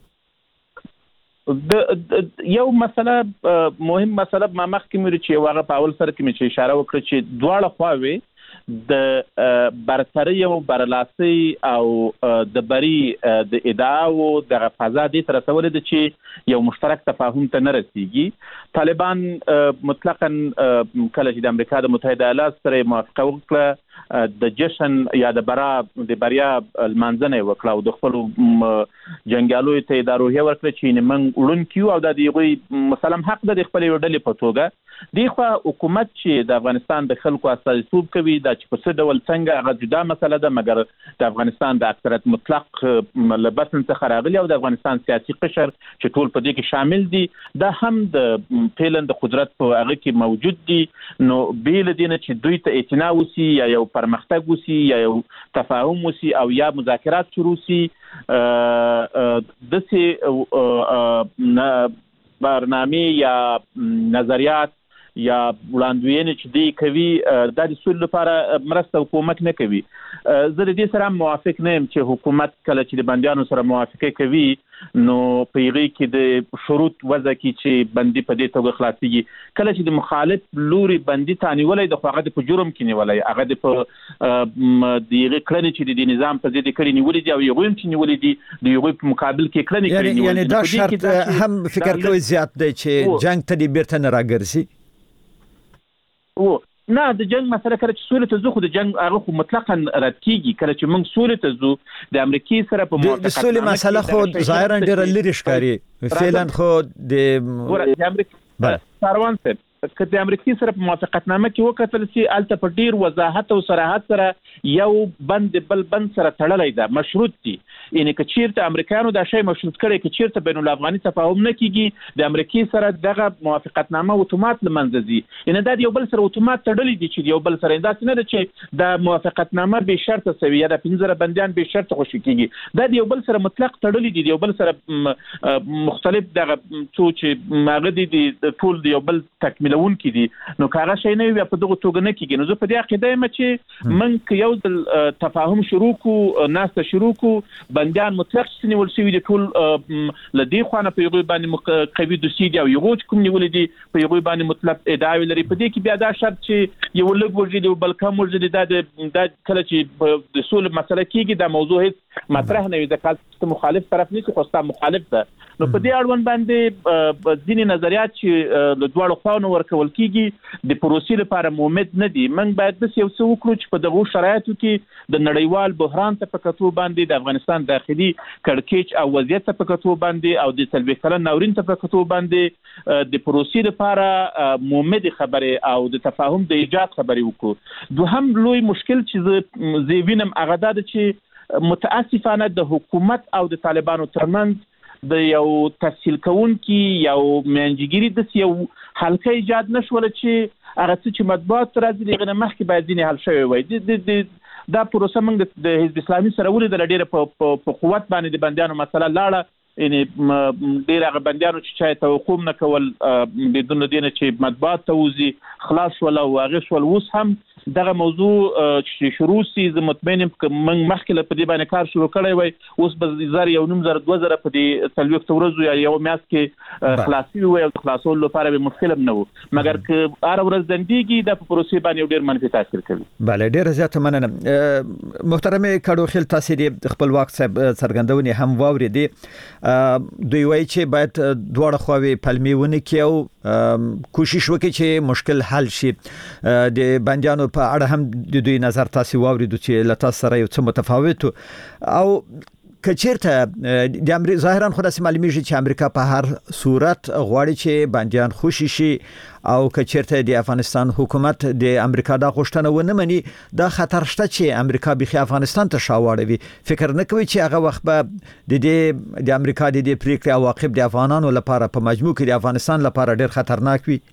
د یو مسله مهم مسله ما مخکې مې چې واغه په اول سره کې مې اشاره وکړه چې دواړه خواوې د برتری او برلاسي او د بری د ادعاو د فضا د تر څول د چې یو مشترک تفاهم ته نه رسیږي طالبان مطلقاً کله چې د امریکا د متحده ایالات سره موافقه وکړه د جشن یا د برا د بریا المنځنه وکړه او د خپل جنگالو ته ادارو هي ورکړه چې من وړون کیو او د دې مسلم حق د خپل وړلې په توګه دغه حکومت چې د افغانستان د خلکو استازیتوب کوي دا چې په څه ډول څنګه هغه جدا مسله ده مګر د افغانستان د اکثریت مطلق لبسن څخه راغلي او د افغانستان سیاسي قشر چې ټول په دې کې شامل دي دا هم د پیلن د قدرت په هغه کې موجود دي نو بیل دي نه چې دوی ته اعتنا وسی یا یو پرمختګ وسی یا یو تفاهم وسی او یا مذاکرات شروع سي د سي برنامه یا نظریات یا وړاندوینه چې دی کوي د سول لپاره مرسته حکومت نه کوي زه د دې سره موافق نه یم چې حکومت کله چې د بندیانو سره موافقه کوي نو په یغي کې د شروط وضع کی چې بندي په دې توګه خلاصيږي کله چې د مخالف لوري بندي تانیولای د خواغه په جرم کې نیولای هغه د په دیغه کړنې چې د نظام په ضد کړي نیولې دي او یو هم چې نیولې دي د یو په مقابل کې کړنې کړي یعنی دا شرط هم فکر کوي زیات دی چې جنگ ته دې بیرته نه راګرځي او نه د جنگ مسله کړه چې سولې ته زو خو د جنگ هغه خو مطلقاً رد کیږي کله چې موږ سولې ته زو د امریکای سره په موافقت د سولې مسله خو ظاهرا ډېر لري ښکاري فعلا خو د امریکا سروان صاحب که د امریکای سره په موافقتنامه کې وکتل چې الته په ډیر وضاحت او صراحت سره یو بند بل بند سره تړلای دا مشروط دي یعنی که چیرته امریکایانو دا شی مشروط کړي که چیرته بین الافغاني تفاهم نه کیږي د امریکای سره دغه موافقتنامه اتومات لمنځه ځي یعنی دا یو بل سره اتومات تړلې دي چې یو بل سره دا نه ده چې د موافقتنامه به شرط سوي یا د پنځه بنديان به شرط خوشي کیږي دا یو بل سره مطلق تړلې دي یو بل سره مختلف دغه څو چې ماغه دي د ټول یو بل تکمیل لون کې دي نو کاغه شي نه وي په دغه توګه نه کیږي نو زه په دې عقیده یم چې من یو د تفاهم شروع کو ناسته شروع کو بنديان مطلق سنول شوی دي ټول لدی خوانه په یوه باندې قوي دوسی دي او یو کوم نیول دي په یوه باندې مطلب ادعای لري په دې کې بیا دا شرط چې یو لږ ورجدي او بل کم ورجدي دا د کله چې د سول مسله کیږي دا موضوع هیڅ مطرح نه وي د کال مخالف طرف نه خو ستا مخالف ده نو په دې اړوند باندې ځینې نظریات چې د دوه خواونو ورکول کیږي د پروسې لپاره مومد نه دي. موږ باید د یو څه وکړو چې په دغه شرایطو کې د نړیوال بحران ته په کتو باندې د افغانستان داخلي کړکېچ او وضعیت ته په کتو باندې او د څلوېښت کلن ناورین ته په کتو باندې د پروسې لپاره مومد خبره او د تفاهم د ایجاد خبرې وکړو. دوهم لوی مشکل چې زه وینم هغه دا چې متاسفانه د حکومت او د طالبانو ترمنځ د یو تفصیل کوونکی یو منځګری د یو حلقه ایجاد نشول چې هغه چې مطبوعات راځي دغه مخکې باید ځینې حل شوی وي. د دا پروسه موږ د حزب اسلامي سره ولې د ډیره په قوت باندې د بندیانو مسله لاړه، یعنی ډیر هغه بندیانو چې چا توقف نه کول بدون دینه چې مطبوعات ته وزي خلاص ولا واغ شول. اوس هم دغه موضوع چې شروع سي زه مطمئن یم موږ مخکې له پدې باندې کار شروع کړی وای، اوس به زر یو نیم زر دوه زره په دې څلوېښت ورځو یا یو میاشت کې خلاصي وي او خلاصول لپاره به مشکل هم نه و، مګر که هر ورځ دندېږي د پروسې باندې ډیر منفي تاثیر کوي. بله ډیر زیات مننه. محترم کډوخیل تاسو دې خپلواک صاحب څرګندونې هم واورېدې، دوی وایي چې باید دواړه خواوې پلمې ونه کړي او کوشش وکړي چې مشکل حل شي. د بندیانو په اړه هم د دوی نظر تاسو واورېدو چې له تاسو سره یو څه متفاوت او کچیرته د امریکا ظاهرا خو داسې معلومیږي چې امریکا په هر صورت غواړي چې بندیان خوشي شي او کچیرته د افغانستان حکومت د امریکا د غوښتنه ونه مني، دا خطر شته چې امریکا بخي افغانستان ته شاوړوي. فکر نه کوي چې هغه وخت به د دې د امریکا د دې پریکړې عواقب د افغانانو لپاره په مجموع کې د افغانستان لپاره ډیر خطرناک وي؟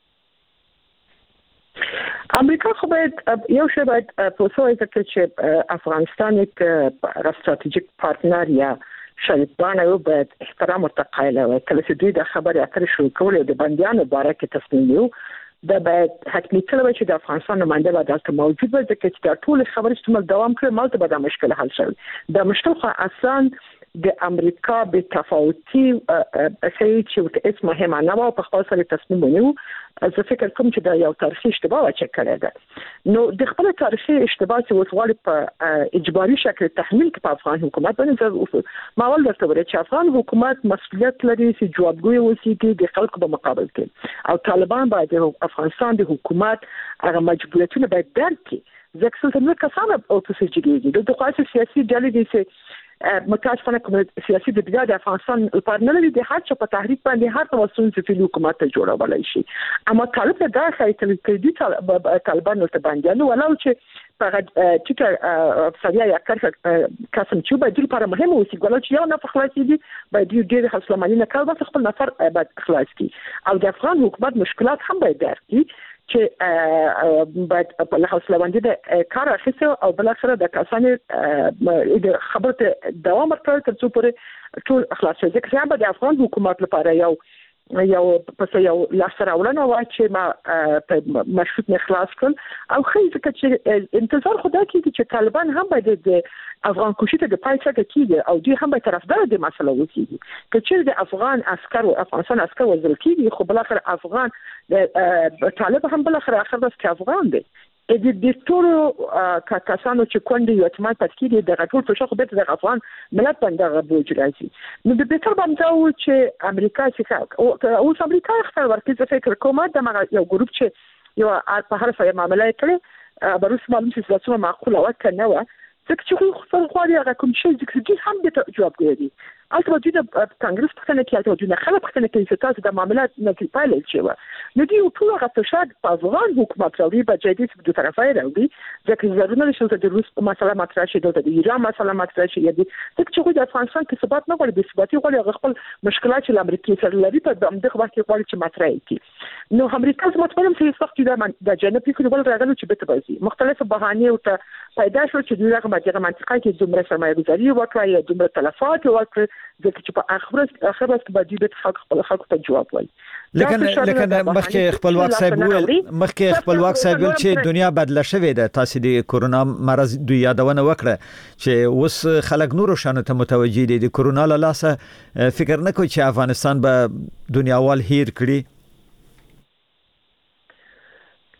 امریکا خو باید یو شی باید پوسوي چې افغانستان یک استراتیژیک پارتنر یا شریک باندې باید احترام او تقایل او کله چې دوی د خبرې اترې شروع کول د بندیانو باره کې تصمیم نیو دا باید حتمی کله چې د افغانستان نماینده باید دلته موجود وي چې دا ټول خبرې چې دوام کړي مالته به دا مشکل حل شي. دا مشکل خو اصلا د امریکا به تفاوتي شي چې هیڅ مهمه نه و په خپل سره تصمیم ونیو. زه فکر کوم چې دا یو تاریخي اشتباه و چې کړی ده. نو د خپل تاریخي اشتباه چې وسوال په اجباري شکل تحمیل په افغان حکومت باندې ما ول درته وایي چې افغان حکومت مسؤلیت لري چې جوابګوی وسیږي د خلکو په مقابل کې او طالبان باید افغانستان د حکومت هغه مجبوریتونه باید درک کړي. ځکه چې څنګه کسانه او تسجیلېږي د دغه سیاسي ډلې دي چې متاسفانه کوم سیاسي بدګا د افغانستان لپاره نه لري د هر چا په تحریک باندې هر څه وسون چې حکومت ته جوړولای شي. اما طالب دا ځای چې د طالبانو ته باندې نو ولو چې په چې افسریا یا کار قسم چې به د لپاره مهمه وسی ګول چې یو نه خلاصي دي باید ډېر خپلمنی نه کار بس خپل نفر باید خلاص کی او د افغان حکومت مشکلات هم باید درک کی چې باید په حوصله باندې د کار اخیسته او بل سره د کسانې د خبرته دوام ورکړ تر څو پورې ټول خلاص شي. ځکه چې د افغان حکومت لپاره یو یو پس یو لاسره ولنه وا چې ما په مشروط نه خلاص کړ او خو ځکه چې انتظار خدا کیږي چې طالبان هم باید د افغان کوشش ته د پایڅه کېږي او دوی هم به طرفدار د مسله وکړي چې د افغان عسكر او افغانستان عسكر وزل کېږي خو بل اخر افغان طالب هم بل اخر اخر بس افغان دی د دې ټول کسانو چې کونډي یو اعتماد پاتې دي د ټول په شخص به د افغان ملت باندې بوج راځي. نو د بهتر باندې چې امریکا چې او امریکا اختیار ورکړي چې فکر کوم دا یو ګروپ چې یو په هر څه معاملې کړي بروس معلوم چې تاسو معقوله وکنه و ځکه چې خو خو هغه کوم شي چې هم د جواب کوي البته د کانګرس په څنګه کې البته د خلک په څنګه کې چې تاسو د معاملات نه کې پایله شي نو دی ټول هغه فشار په افغان حکومت راوړي په جدي په دوه طرفه راوړي ځکه ضروري نه شي د روس مسله مطرح شي د ایران مسله مطرح شي د ځکه چې د افغانستان کې ثبات نه غواړي د ثباتي غواړي خپل مشکلات چې امریکا سره لري په دغه وخت کې غواړي چې مطرح کړي. نو امریکا زموږ په څیر وخت د د جنوبي کوریا راغلي چې به تبعي مختلفه بهانې او پیدا شو چې دغه ماده منطقه کې دومره سرمایه‌ګذاري وکړي دومره تلفات وکړي ځکه چې په اخر اخر وخت به دې خلک خپل خلکو ته جواب وایي. لکه لکه مخکې خپلواک صاحب ویل مخکې خپلواک صاحب ویل چې دنیا بدله شوې ده. تاسو د کورونا مرض دوی یادونه وکړه چې اوس خلک نورو شانو ته متوجي دي د کورونا له لاسه فکر نه کوي چې افغانستان به دنیاوال هیر کړي. خو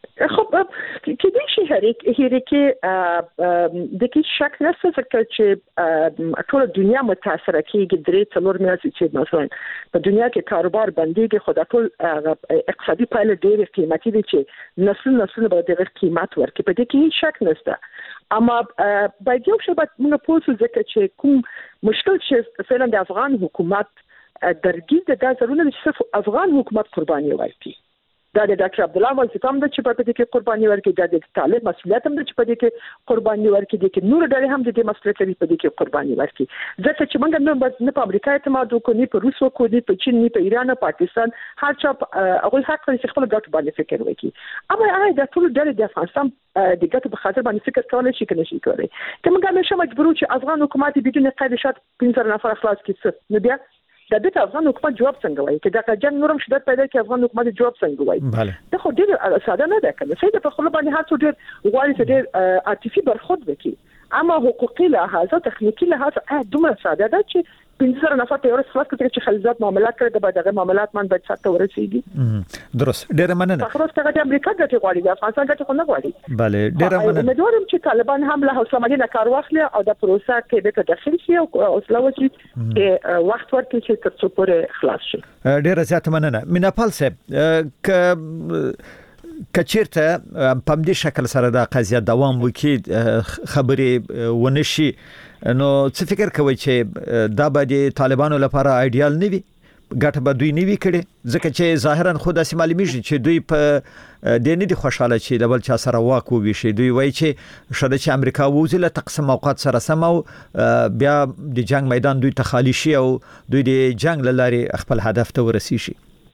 کې دې شي هریک هریکي د کې شک نشته چې ټول دنیا متاثر کیږي درې څلور میاشتې چې مثلا په دنیا کې کاروبار بنديږي خو د ټول اقتصادي پایله ډېر قیمتي دي چې نسل نسل به ډېر قیمت ورکړي په دې کې شک نشته اما باید یو شی باید موږ پوه شو ځکه چې کوم مشکل چې فعلا د افغان حکومت درګي د ځرونه چې افغان حکومت قرباني ورکړي دا د ډاکټر عبد الله وزیر هم د چې په دې کې قرباني ورکړي دا د طالب مسؤلیت هم د چې په دې کې قرباني ورکړي د نور ډلې هم د دې مسؤلیت لري په دې کې قرباني ورکړي ځکه چې موږ نه په امریکا اعتماد وکړو نه په روس وکړو نه په چین نه په ایران او پاکستان هر چا هغه حق لري خپل ګټه باندې فکر وکړي اما هغه د ټول ډلې د افغانستان د ګټو په خاطر باندې فکر کولای شي کنه شي کولای که موږ همیشه مجبور یو چې افغان حکومت بدون قید شرط پنځه نفر خلاص کړي نو بیا د دې افغان حکومت جواب څنګه وایي چې دا جنگ نورم شدت پیدا کوي افغان حکومت جواب څنګه وایي دا خو ډېر ساده نه ده کنه چې په خپل باندې هر څه ډېر غواړي چې ډېر عاطفي برخورد وکړي اما حقوقي لحاظ او تخنیکی لحاظ دومره ساده ده چې پنځه نفر ته ورس خلاص کړي چې خلزات معاملات کړي د بعدغه معاملات من باید ساته ورسیږي درست ډېر مننه خلاص ته د امریکا ګټه غواړي د افغانستان ګټه خو نه غواړي bale ډېر مننه امیدوارم چې طالبان هم له حوصله مندي کار واخلي او د پروسه کې به تدخل شي او حوصله وکړي چې وخت ورکړي چې تر څو پورې خلاص شي ډېر زیات مننه میناپال صاحب ک کچیرته په دې شکل سره د قضیه دوام وکړي خبرې ونشي نو څه فکر کوي چې دا به د طالبانو لپاره ایډیال نه وي ګټه به دوی نه وي کړي ځکه چې ظاهرا خود اسې معلومیږي چې دوی په د نه دي خوشاله چې د بل چا سره واک وویشي دوی وایي چې شاید چې امریکا ووزي له تقسیم اوقات سره سم او بیا د جنگ میدان دوی ته خالی شي او دوی د جنگ لارې خپل هدف ته ورسیږي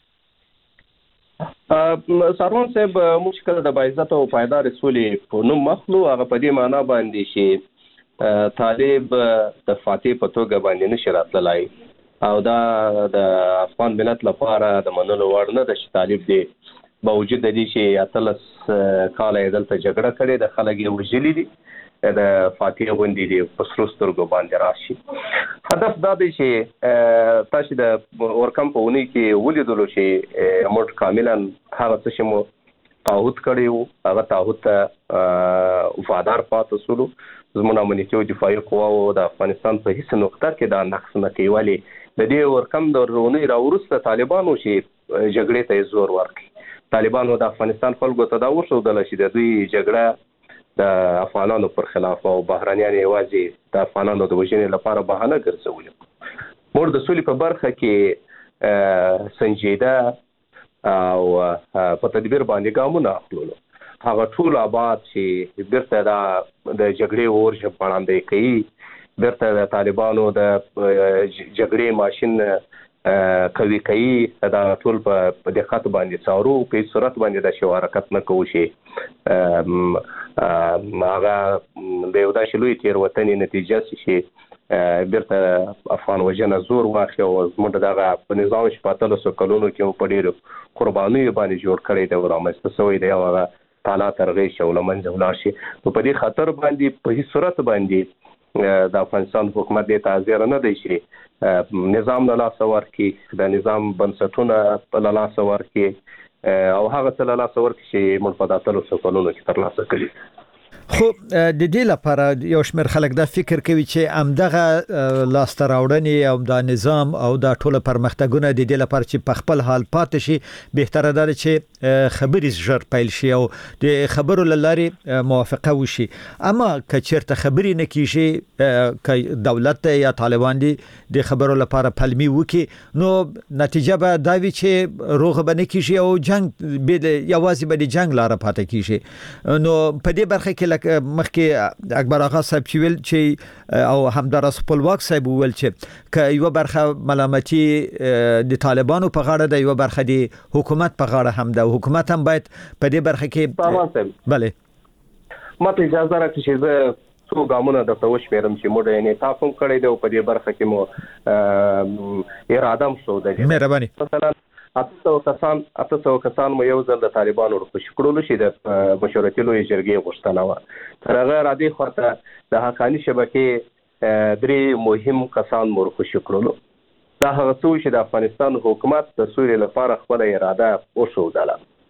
سروان صاحب مشکل د باعزت او پایدار رسولي په نوم مخلو هغه په دې معنی باندې شي طالب د فاتح په توګه باندې نشي راتلای او دا د افغان ملت لپاره د منلو وړ نه د طالب دی باوجود د دې چې اتلس کال یې دلته جګړه کړې د خلک یې وژلي دي د فاتح غونډې دی په سروسترګو باندې راشي هدف دا دی چې تاسو د ورکم په ونی کې ولیدلو چې موږ کاملا هغه څه چې مو تعهد کړیو هغه تعهد ته وفادار پاتې شولو زموږ امنیتي او دفاعي قواو د افغانستان په هیڅ نقطه کې دا نقص نه کوي ولی د دې ورکم د ورونی راورسته طالبانو چې جګړې ته زور ورکړي طالبانو د افغانستان خلکو ته دا وښودل چې د دوی جګړه د افغانانو پر خلاف او بهرانيان یوازې د افغانانو د وژنې لپاره بهانه ګرځولي موږ د سولې په برخه کې سنجیده او په تدبیر باندې ګامونه اخلو هغه ټول آباد چې بیرته د جګړې اورجه باندې کوي بیرته د طالبانو د جګړې ماشين کوي کوي دا ټول په دقت باندې څارو په صورت باندې د شوارکت نه کوي شي هغه به یو د شلوي تیر وطني نتیجه شي بیرته افغان وجنه زور واخی او زموږ دغه په نظام شپاتلو سو کلونو کې په ډیرو قرباني باندې جوړ کړی دی ورامسته سوی دی هغه تعالی ترغه شول منځ ولار شي نو په دې خطر باندې په هیڅ صورت باندې د افغانستان حکومت د تعذير نه دی شي نظام له لاس ورکی د نظام بنسټونه په لاس ورکی او هغه څه له لاس ورکی چې موږ په داتلو سکولونو کې تر لاسه کړی خو د دې لپاره یو شمېر خلک دا فکر کوي چې امدغه لاسته راوړنې او د نظام او د ټولو پرمختګونه د دې لپاره چې په خپل حال پاتې شي بهتره ده چې خبرې ژر پیل شي او د خبرو لارې موافقه وشي اما که چیرته خبرې نه کیږي که دولت یا طالبان دي د خبرو لپاره پلمي وکړي نو نتیجه به دا وي چې روغ به نه کیږي او جنگ به یوازې به د جنگ لاره پاتې کیږي نو په دې برخه کې مخکې اکبر آقا صاحب چې ویل چې او همدارس خپلواک صاحب ویل چې ک یو برخه ملامتي د طالبانو په غاړه ده یو برخه د حکومت په غاړه هم ده حکومت هم باید په دې برخه کې بله ماته اجازه راکړئ چې زه څو ګامونه د توش مېرم چې موږ یې نه تاسو کړی دی په دې برخه کې مو اراده هم شو ده مهرباني مثلا اته کسان اته کسان مو یو ځل د طالبانو ورخ شکړلو شي د مشورتي لوی جرګې غوښتنه و تر هغه را دي خاطر د حقاني شبکې درې مهم کسان مو ورخ شکړلو دا هغه څو چې د افغانستان حکومت د سولې لپاره خپل اراده وښودله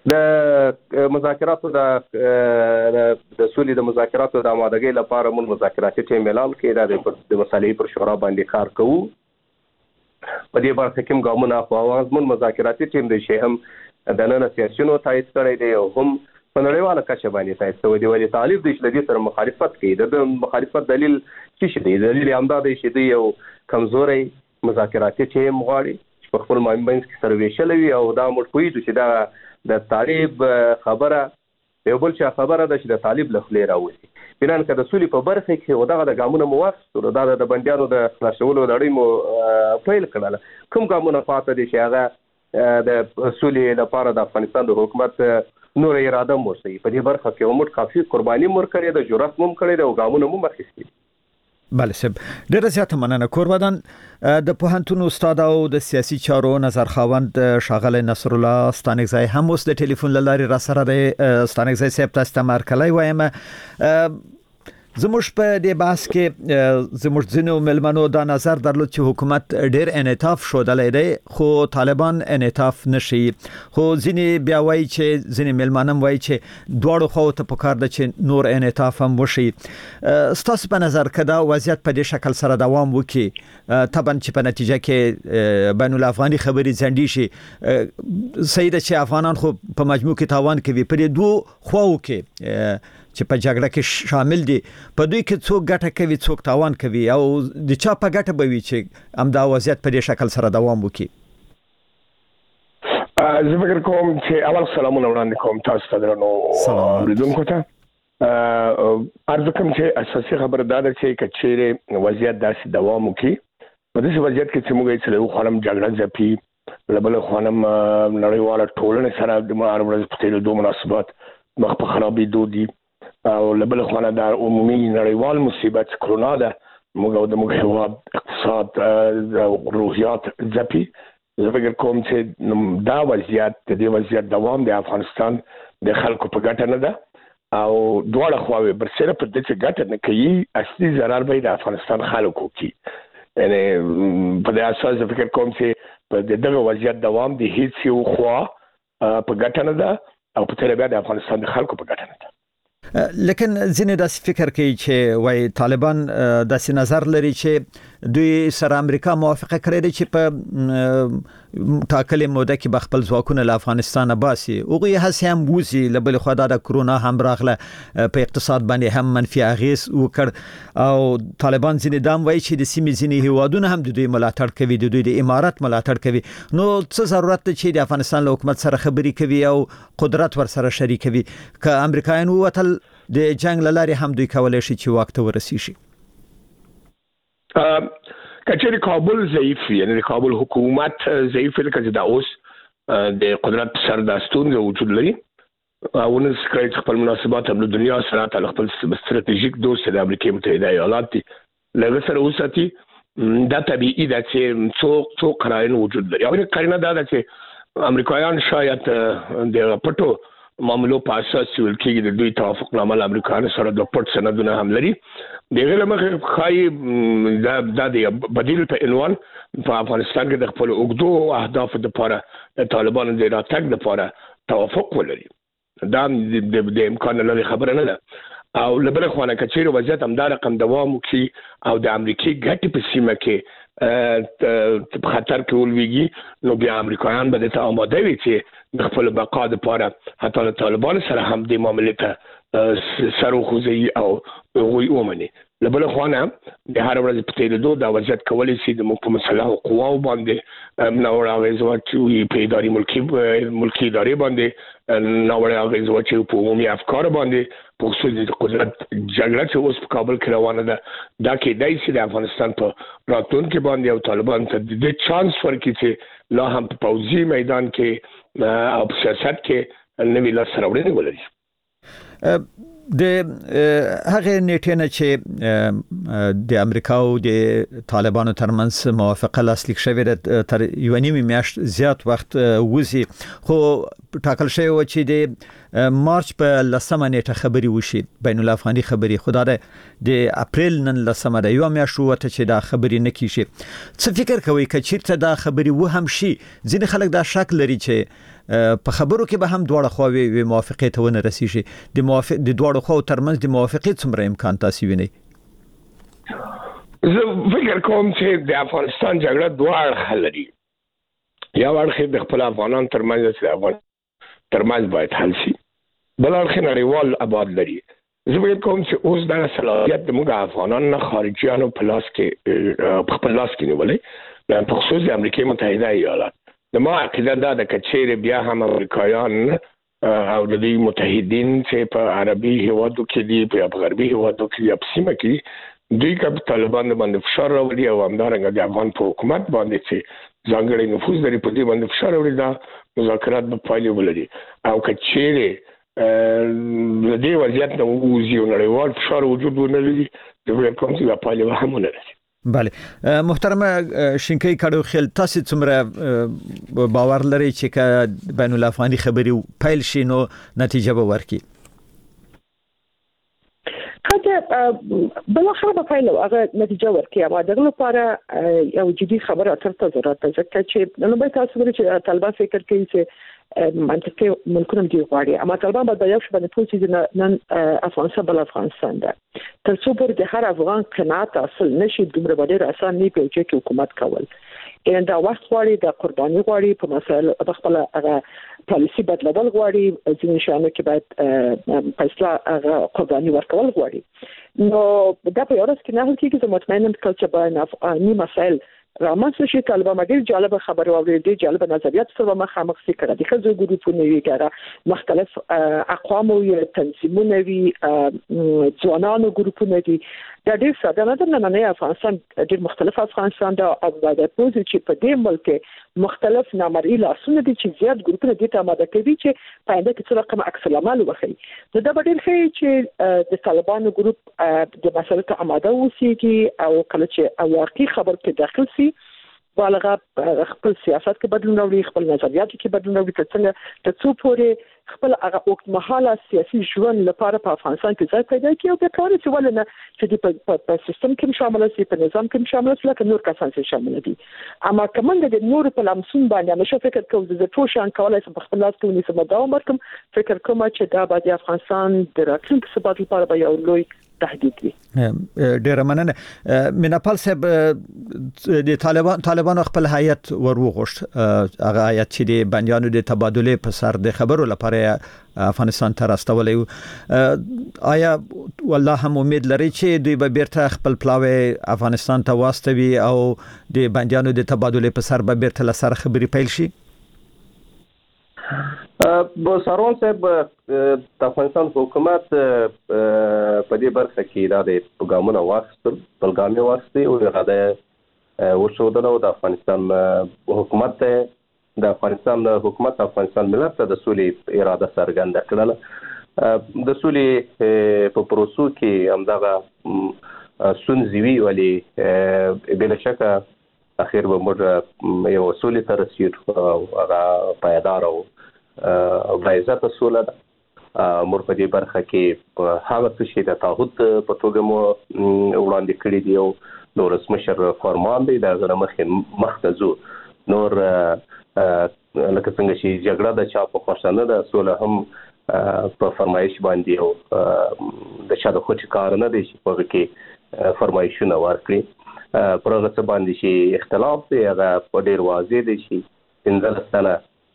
د مذاکراتو د د سولې د مذاکراتو د آمادګۍ لپاره موږ مذاکراتي ټیم اعلان کړی دا د مسالې پر شورا باندې کار کوو. په دې برخه کې ګامونه خو اواز موږ مذاکراتي ټیم د شي هم د نن سیاسيونو تایید کړی دی او هم په نړیواله کچه باندې تایید شوی دی. ولې طالب د دې سره مخالفت کوي. د مخالفت دلیل څه دی؟ دلیل همدا دی چې دی یو کمزوري مذاکراتي ټیم غواړي چې په خپل مابین کې سره ویشل وي او دا موږ پوهیږو چې دا د طالب خبره یو بل څه خبره ده چې د طالب له خلې راوځي. بنان که د سولې په برخه کې او دغه د ګامونه موافق دا د بندیانو د خلاصولو لړۍ مو پیل کړل. کوم ګامونه پاتې دي چې هغه د سولې لپاره د افغانستان د حکومت نور اراده موسی په دې برخه کې عمر کافي قرباني مور کړې د جرأت مم کړې د ګامونه مم اخیستي. بله سب ډیره زیاته مننه. کوربدان د پوهنتون استاد او د سیاسي چارو نظر خاوند شاغله نصر الله ستانکزی هم اوس د ټلیفون لاري را سره د ستانکزی صاحب تاسو ته مرکلای وایم. زموږ په دې بحث کې زموږ ځینو ملمنو دا نظر درلود چې حکومت ډېر انعطاف شودلی دی خو طالبان انعطاف نشي. خو ځینې بیا وایي چې ځینې ملمنم وایي چې دواړو خواو ته پکار ده چې نور انعطاف هم وشي. ستاسو په نظر که دا وضعیت په دې شکل سره دوام وکړي طبعا چې په نتیجه کې بین الافغاني خبرې ځنډي شي صحیح ده چې افغانان خو په مجموع کې تاوان کوي په دې دوه خواو کې چې په جګړه کې شامل دي په دوی کې څوک ګټه کوي څوک تاوان کوي او د چا په ګټه به وي چې همدا وضعیت په دې شکل سره دوام وکړي. زه فکر کوم چې اول سلامونه وړاندې کوم تاسو ته درنو اوریدونکو ته. ارزو کوم چې اساسي خبره دا ده چې کچېره وضعیت داسې دوام وکړي په دې وضعیت کې چې موږ یې سره خلم جګړه ځپي لبل خانم نړیواله ټولنه سره د معارض په تل دوه مناسبات مخ په خرابې دودي او لبل خانه د عمومي نړیوال مصیبت کرونا ده موږ او د موږ هیواد اقتصاد روحیات ځپي. زه فکر کوم چې دا وضعیت د دې وضعیت دوام د افغانستان د خلکو په ګټه نه ده او دواړه خواوې برسره په دې چې ګټه نه کوي اصلي ضرر به د افغانستان خلکو کوي. یعنی په دې اساس فکر کوم چې په دغه وضعیت دوام د هیڅ یو خوا په ګټه نه ده او په تل بیا د افغانستان د خلکو په ګټه نه ده. لیکن ځینې داسې فکر کوي چې وای طالبان داسې نظر لري چې دوی سره امریکا موافقه کړې ده چې په ټاکلې موده کې به خپل ځواکونه له افغانستانه باسي. هغوی هڅې هم وځي له بلې خوا دا د کرونا هم راغله په اقتصاد باندې هم منفي اغېز وکړ او طالبان ځینې دا هم وایي چې د سیمې ځینې هیوادونه هم د دوی ملاتړ کوي د دوی د امارت ملاتړ کوي. نو څه ضرورت ده چې د افغانستان له حکومت سره خبرې کوي او قدرت ورسره شریکوي که امریکایان ووتل د جنگ لاري هم دوی کولای شي چې وخت ورسیږي. کچېری کابل ضعیف یعنی د کابل حکومت ضعیف لکه دا اوس د قدرت سر داستون وجود لري او نن سکایت خپل مناسبات د دنیا سره تعلق خپل ستراتیژیک دوست د امریکا متحده ایالات دي لږ سره اوساتي دا طبيعي ده چې څو څو قرائن وجود لري. او قرینه دا ده چې امریکایان شاید د پټو معاملو په اساس ول کې د دوی توافق نامه امریکایانو سره د پټ سندونه هم لري. دغه لمخه خای دا د بدیل په عنوان په افغانستان کې د خپل اوګدو اهداف لپاره د طالبانو د راتګ لپاره توافق ولري. دا د امکان لري خبره نه ده او لبل خوانه کچېر وضعیت هم دا رقم دوام کوي او د امریکای ګټې په سیمه کې په خطر کې ولويږي نو بیا امریکایان به ته آماده وي چې د خپل بقا لپاره حتی له طالبان سره هم د معاملې ته سر وخوځي او وی ومني. لبل خوانه د هر ورځ په تیل دوه د وضعیت کولای شي د مو مسلح قواو باندې نو راغزو چې په اداري ملکی ملکی ادارې باندې نو راغزو چې په عمومي افکار باندې په خصوص د قدرت جګړه چې اوس په کابل کې روانه ده دا کې دای شي د افغانستان په راتلونکي باندې او طالبان ته د چانس ورکړي چې لا هم په پوځي میدان کې او په سیاست کې نوې لاس راوړنې ولري. د هغه نیټه نه چې د امریکا او د طالبانو ترمنځ موافقه لاسلیک شوې ده تر یو نیمه میاشت زیات وخت وځي خو ټاکل شوی و چې د مارچ په لسمه نیټه خبري وشي بین الافغاني خبري خدای د اپریل نن لسمه ده یو میاشت وته چې دا خبري نه کیږي. څه فکر کوي چې چیرته دا خبري و هم شي؟ ځینې خلک دا شک لري چې په خبرو کې به هم دواړه خواوې موافقه ته ونه رسیږي د موافق د دواړو خواو ترمنځ د موافقت څومره امکان تاسو وینئ؟ زه فکر کوم چې د افغانستان جګړه دوه اړخ لري. یو اړخ د خپل افغانان ترمنځ د افغان ترمنځ باید حل شي، بل اړخ نړیوال ابعاد لري. زه فکر کوم چې اوس دا صلاحیت د موږ افغانانو نه خارجيانو په لاس کې په خپل لاس کې نیولې، په خصوص د امریکا متحده ایالات. د ما عقیده دا د کچېره بیا هم امریکایان او د دې متحدین چې په عربي هیوادو کې دي په غربي هیوادو کې په سیمه کې دوی کله طالبان باندې فشار راوړي او همدارنګه د افغان په حکومت باندې چې ځانګړي نفوذ لري په دې باندې فشار راوړي، دا مذاکرات په پایله ولري. او کچېره د دې وضعیت نو وزي نړیوال فشار وجود ولري د ویل کوم چې په پایله هم نه لري. بله محترمه شینکۍ کډو خیل، تاسو څومره باور لرئ چې که بین الافغاني خبرې پیل شي نو نتیجه به ورکړي؟ کله بل خبره په پیل هغه نتیجه ورکړي، اما دغه لپاره یو جدي خبره اترته ضرورت ده چې نو به تاسو ورته چې طالبان فکر کوي چې منطقه ملکونه دی غواړي، اما طالبان به یو څه باندې پوښتنه چې نن افغانستان بل افغانستان ده. تر څو پورې د هر افغان قناعت حاصل نشي دومره ډېر آسان نه دی چې حکومت کول. ان دا وخت غواړي، د قرباني غواړي، په مسایل د خپل هغه پالیسی بدلول غواړي، ځینې شیانو کې باید فیصله هغه قرباني ورکول غواړي. نو دا په یو ورځ کې نه هل کېږي. زه مطمئن یم چې باید افغاني مسایل رامنځته شي. طالبان ډېر جالب خبره او ډېر جالب نظریات سره مخامخ سي کړه. د خځو ګروپونه وی کړه، مختلف اقوام او تنظیمونه وی، ځوانانو ګروپونه دي. دا ډېر ساده نه ده. نه نه افغانستان ډېر مختلف افغانستان دا او د پوزي چې په دې ملک مختلف نامرئي لاسونه دي چې زیات ګروپونه دي ته ماده کوي چې پاینده کې څه رقم عکس العمل وخی. نو دا ډېر ښه چې د طالبانو ګروپ د مسله ته آماده وسیږي او کله چې واقعي خبر کې داخل سي بالغه خپل سیاست کې بدلون راوړي، خپل نظریات کې بدلون راوړي، چې څنګه د څو پورې خپل هغه وخت مهاله سیاسي ژوند لپاره په افغانستان کې ځای پیدا کړي او به کار چې ولنه چې په سیستم کې شامل شي، په نظام کې شامل شي، لکه نور کسان چې شامل دي. اما کومه د نور په لمسون باندې همیشه فکر کوم د ټول شان کولای شي په خپل لاس کې ونیسم دا عمر فکر کوم چې دا به د افغانستان د راتلونکي ثبات لپاره به یو لوی تهدید وي. ډېر مننه. میناپال صاحب، د طالبان طالبان خپل هیئت وروغښت، هغه هیئت چې د بندیانو د تبادله په سر د خبرو لپاره افغانستان ته راستولې، آیا والله هم امید لري چې دوی به بیرته خپل پلاوی افغانستان ته واستوي او د بندیانو د تبادله په سر به بیرته لسر خبري پیل شي؟ با سروان صاحب د افغانستان حکومت په دې برخه کې د پیغامونه واخیستل، پیغامي واخیستي او اراده وشودله. د افغانستان حکومت ته د افغانستان حکومت افغانستان ملت ته د سولې اراده څرګنده کړله. د سولې په پروسو کې همدغه ستونزې وي، ولې بلا شکه اخر به موږ یو سولې ته رسیدو او هغه پایدار او باعزته سوله ده. موږ په دې برخه کې هغه څه چې د تعهد په توګه مو وړاندې کړي دي او د ولسمشر فرمان دی دا غره مخې مخته ځو. نور لکه څنګه چې جګړه د چا په خوښه نه ده، سوله هم په فرمایش باندې او د چا د خوښ کار نه دی چې په کې فرمایشونه ورکړي. پر هغه څه باندې چې اختلاف دی هغه په ډېر واضح دی چې پنځلس تنه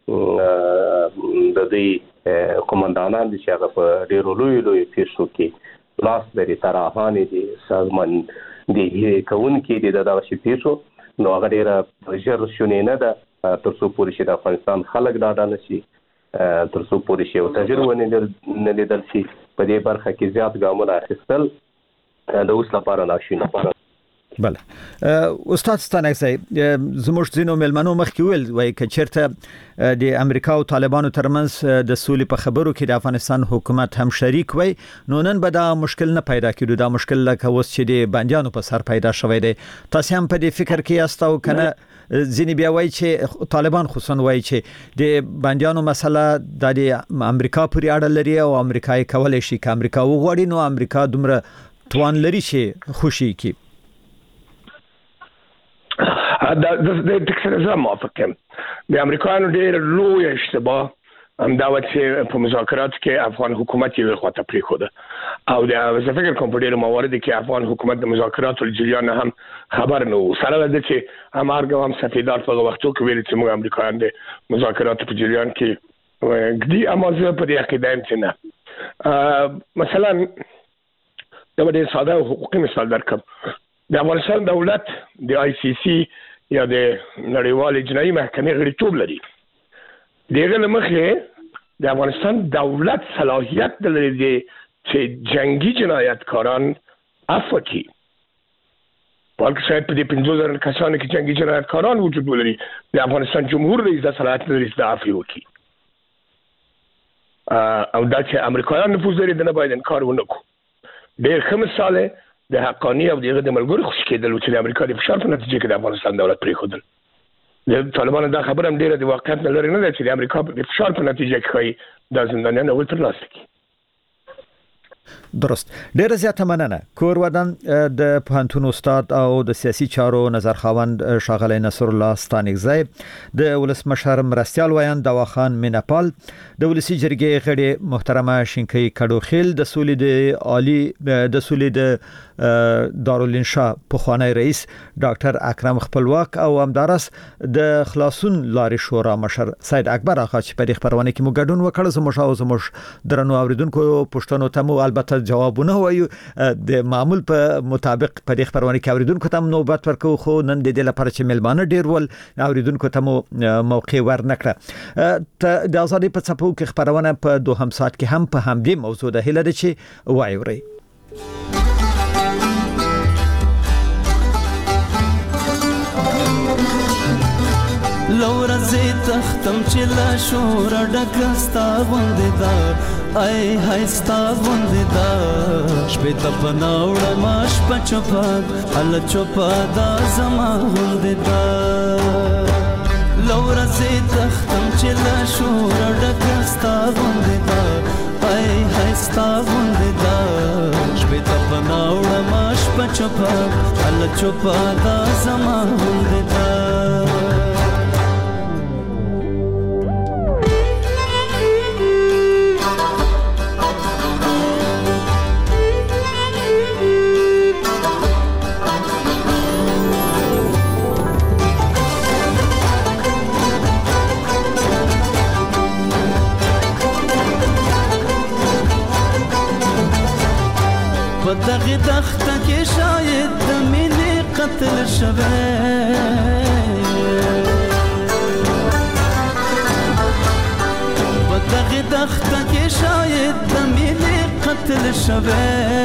د دې قومندانان دي چې هغه په ډېرو لویو لویو پیښو کې لاس لري، طراحانې دي، سازمان دي کوونکي دي د دغه پیښو. نو هغه ډېره ژر شونې نه ده تر څو پورې چې د افغانستان خلک ډاډه نه شي، تر څو پورې چې یو تجربه نه لیدل شي. په دې برخه کې زیات ګامونه اخیستل د اوس لپاره ناشونی. بله استاد ستانک صاحب، زموږ ځینو ملمنو مخکې ویل وایي که چېرته د امریکا او طالبانو ترمنځ د سولې په خبرو کې د افغانستان حکومت هم شریک وي نو نن به دا مشکل نه پیدا کېدو. دا مشکل لکه اوس چې د بندیانو په سر پیدا شوی دی. تاسو هم په دې فکر کې یاست او کنه ځینې بیا وایي چې طالبان خصوصا وایي چې د بندیانو مسله د امریکا پورې اړه لري او امریکا یې کولی شي که امریکا وغواړي نو امریکا دومره توان لري چې خوشي کړي. دا د ټکسر زما موافق یم. د امریکایانو ډېر لوی اشتباه هم دا و چې په مذاکراتو کې افغان حکومت یې خواته پرېښوده او د زه فکر کوم په ډېرو مواردو کې افغان حکومت د مذاکراتو له جریان نه هم خبر نه و، سره له دې چې همارګه هم سفیدار په هغه وختو کې ویل چې موږ امریکایان د مذاکراتو په جریان کې ږدي، اما زه په دې عقیده یم چې نه. مثلا دا ډېر ساده او حقوقي مثال درکړم. د افغانستان دولت د آی سی سی یا د نړیوالې جنایي محکمې غړیتوب لري. دغه لمخې د افغانستان دولت صلاحیت لري چې جنگي جنایتکاران عفو کړي. بلکې شاید په دې پنځه زره کسانو کې جنگي جنایتکاران وجود ولري، د افغانستان جمهور رئیس د صلاحیت لري چې عفو وکړي. او دا چې امریکایان نفوذ لري د نه باید انکار ونه کړو. ډېر ښه مثال د حقاني او دغه د ملګرو خوشي کېدل چې د امریکا د فشار په نتیجه کې د افغانستان دولت پرېښودل. د طالبانو دا خبره هم ډېره د واقعیت نه لري نه ده چې د امریکا د فشار په نتیجه کې ښایي دا زندانیان اول ترلاسه کړي. درست. ډیره زیاته مننه. کور ودان د پوهنتون استاد او د سیاسي چارو نظر خواند ښاغلی نصر الله ستانکزی، د ولسمشر مرستیال ویان دواخان میناپال، د ولسی جرګې غړي محترمه شینکۍ کډوخیل، د سولې د عالی د سولې د دارالانشا پخوانی رئیس ډاکټر اکرم خپلواک او همدارس د خلاصون لارې شورا مشر سید اکبر آقا چې په دې خبرونه کې مو ګډون وکړ. زموږ او زموږ درنو اوریدونکو پښتنو ته مو البته جوابونه وایو د معمول په مطابق په دې خبرونه کې اوریدونکو ته نوبت ورکو، خو نن د دې لپاره چې ملمانه ډیر ول اوریدونکو ته مو موقع ورنکړه. د ازادي په څپو کې خبرونه په دوهم ساعت کې هم په همدې موضوع ده هله ده چې وایوري. لورا زی تختم چې لا شور ډکستا غوندې دا ای های ستا غوندې دا شپې ته پناوړه ماش په چوپا ال چوپا دا زما غوندې دا لورا زی تختم چې لا شور ډکستا غوندې دا ای های ستا غوندې دا شپې ته پناوړه ماش په چوپا ال چوپا دا زما غوندې دا دغه دخته کې شاید د مینې قتل شوه، په دغه دخته کې شاید د مینې قتل شوه،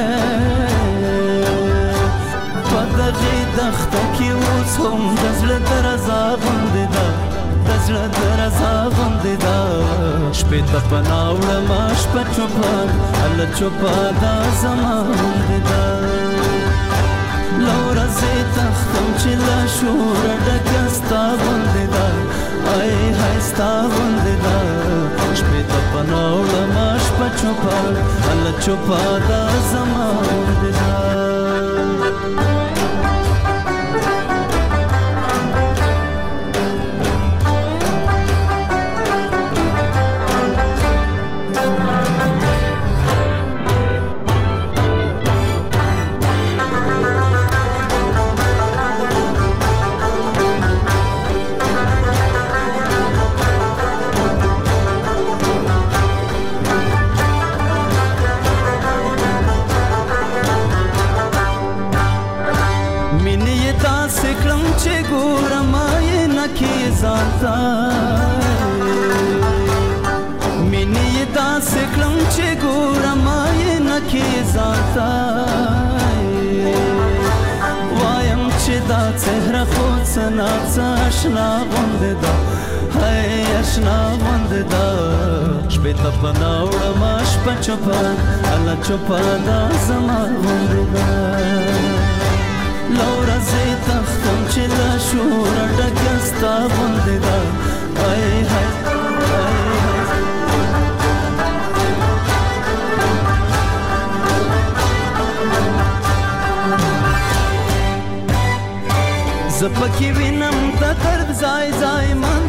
په دغه دخته کې اوس هم د زړه درزا غوندې ده، د زړه درزا غوندې ده شپې ته پناوړه ماش په چوپا ال چوپا دا زما غوندې ده لورا زی تختم چې لا شور ډکه ستا غوندې ده ای های ستا غوندې ده شپې ته پناوړه ماش په چوپا ال چوپا دا زما غوندې ده. اشنا غوندې دا هاي اشنا غوندې دا شپې ته پناوړه ماش په چوپا الله چوپا دا زما غوندې دا لورا زی تختم چې لا شور ډکه ستا غوندې دا هاي هاي زپکی وینم کرد زای زای من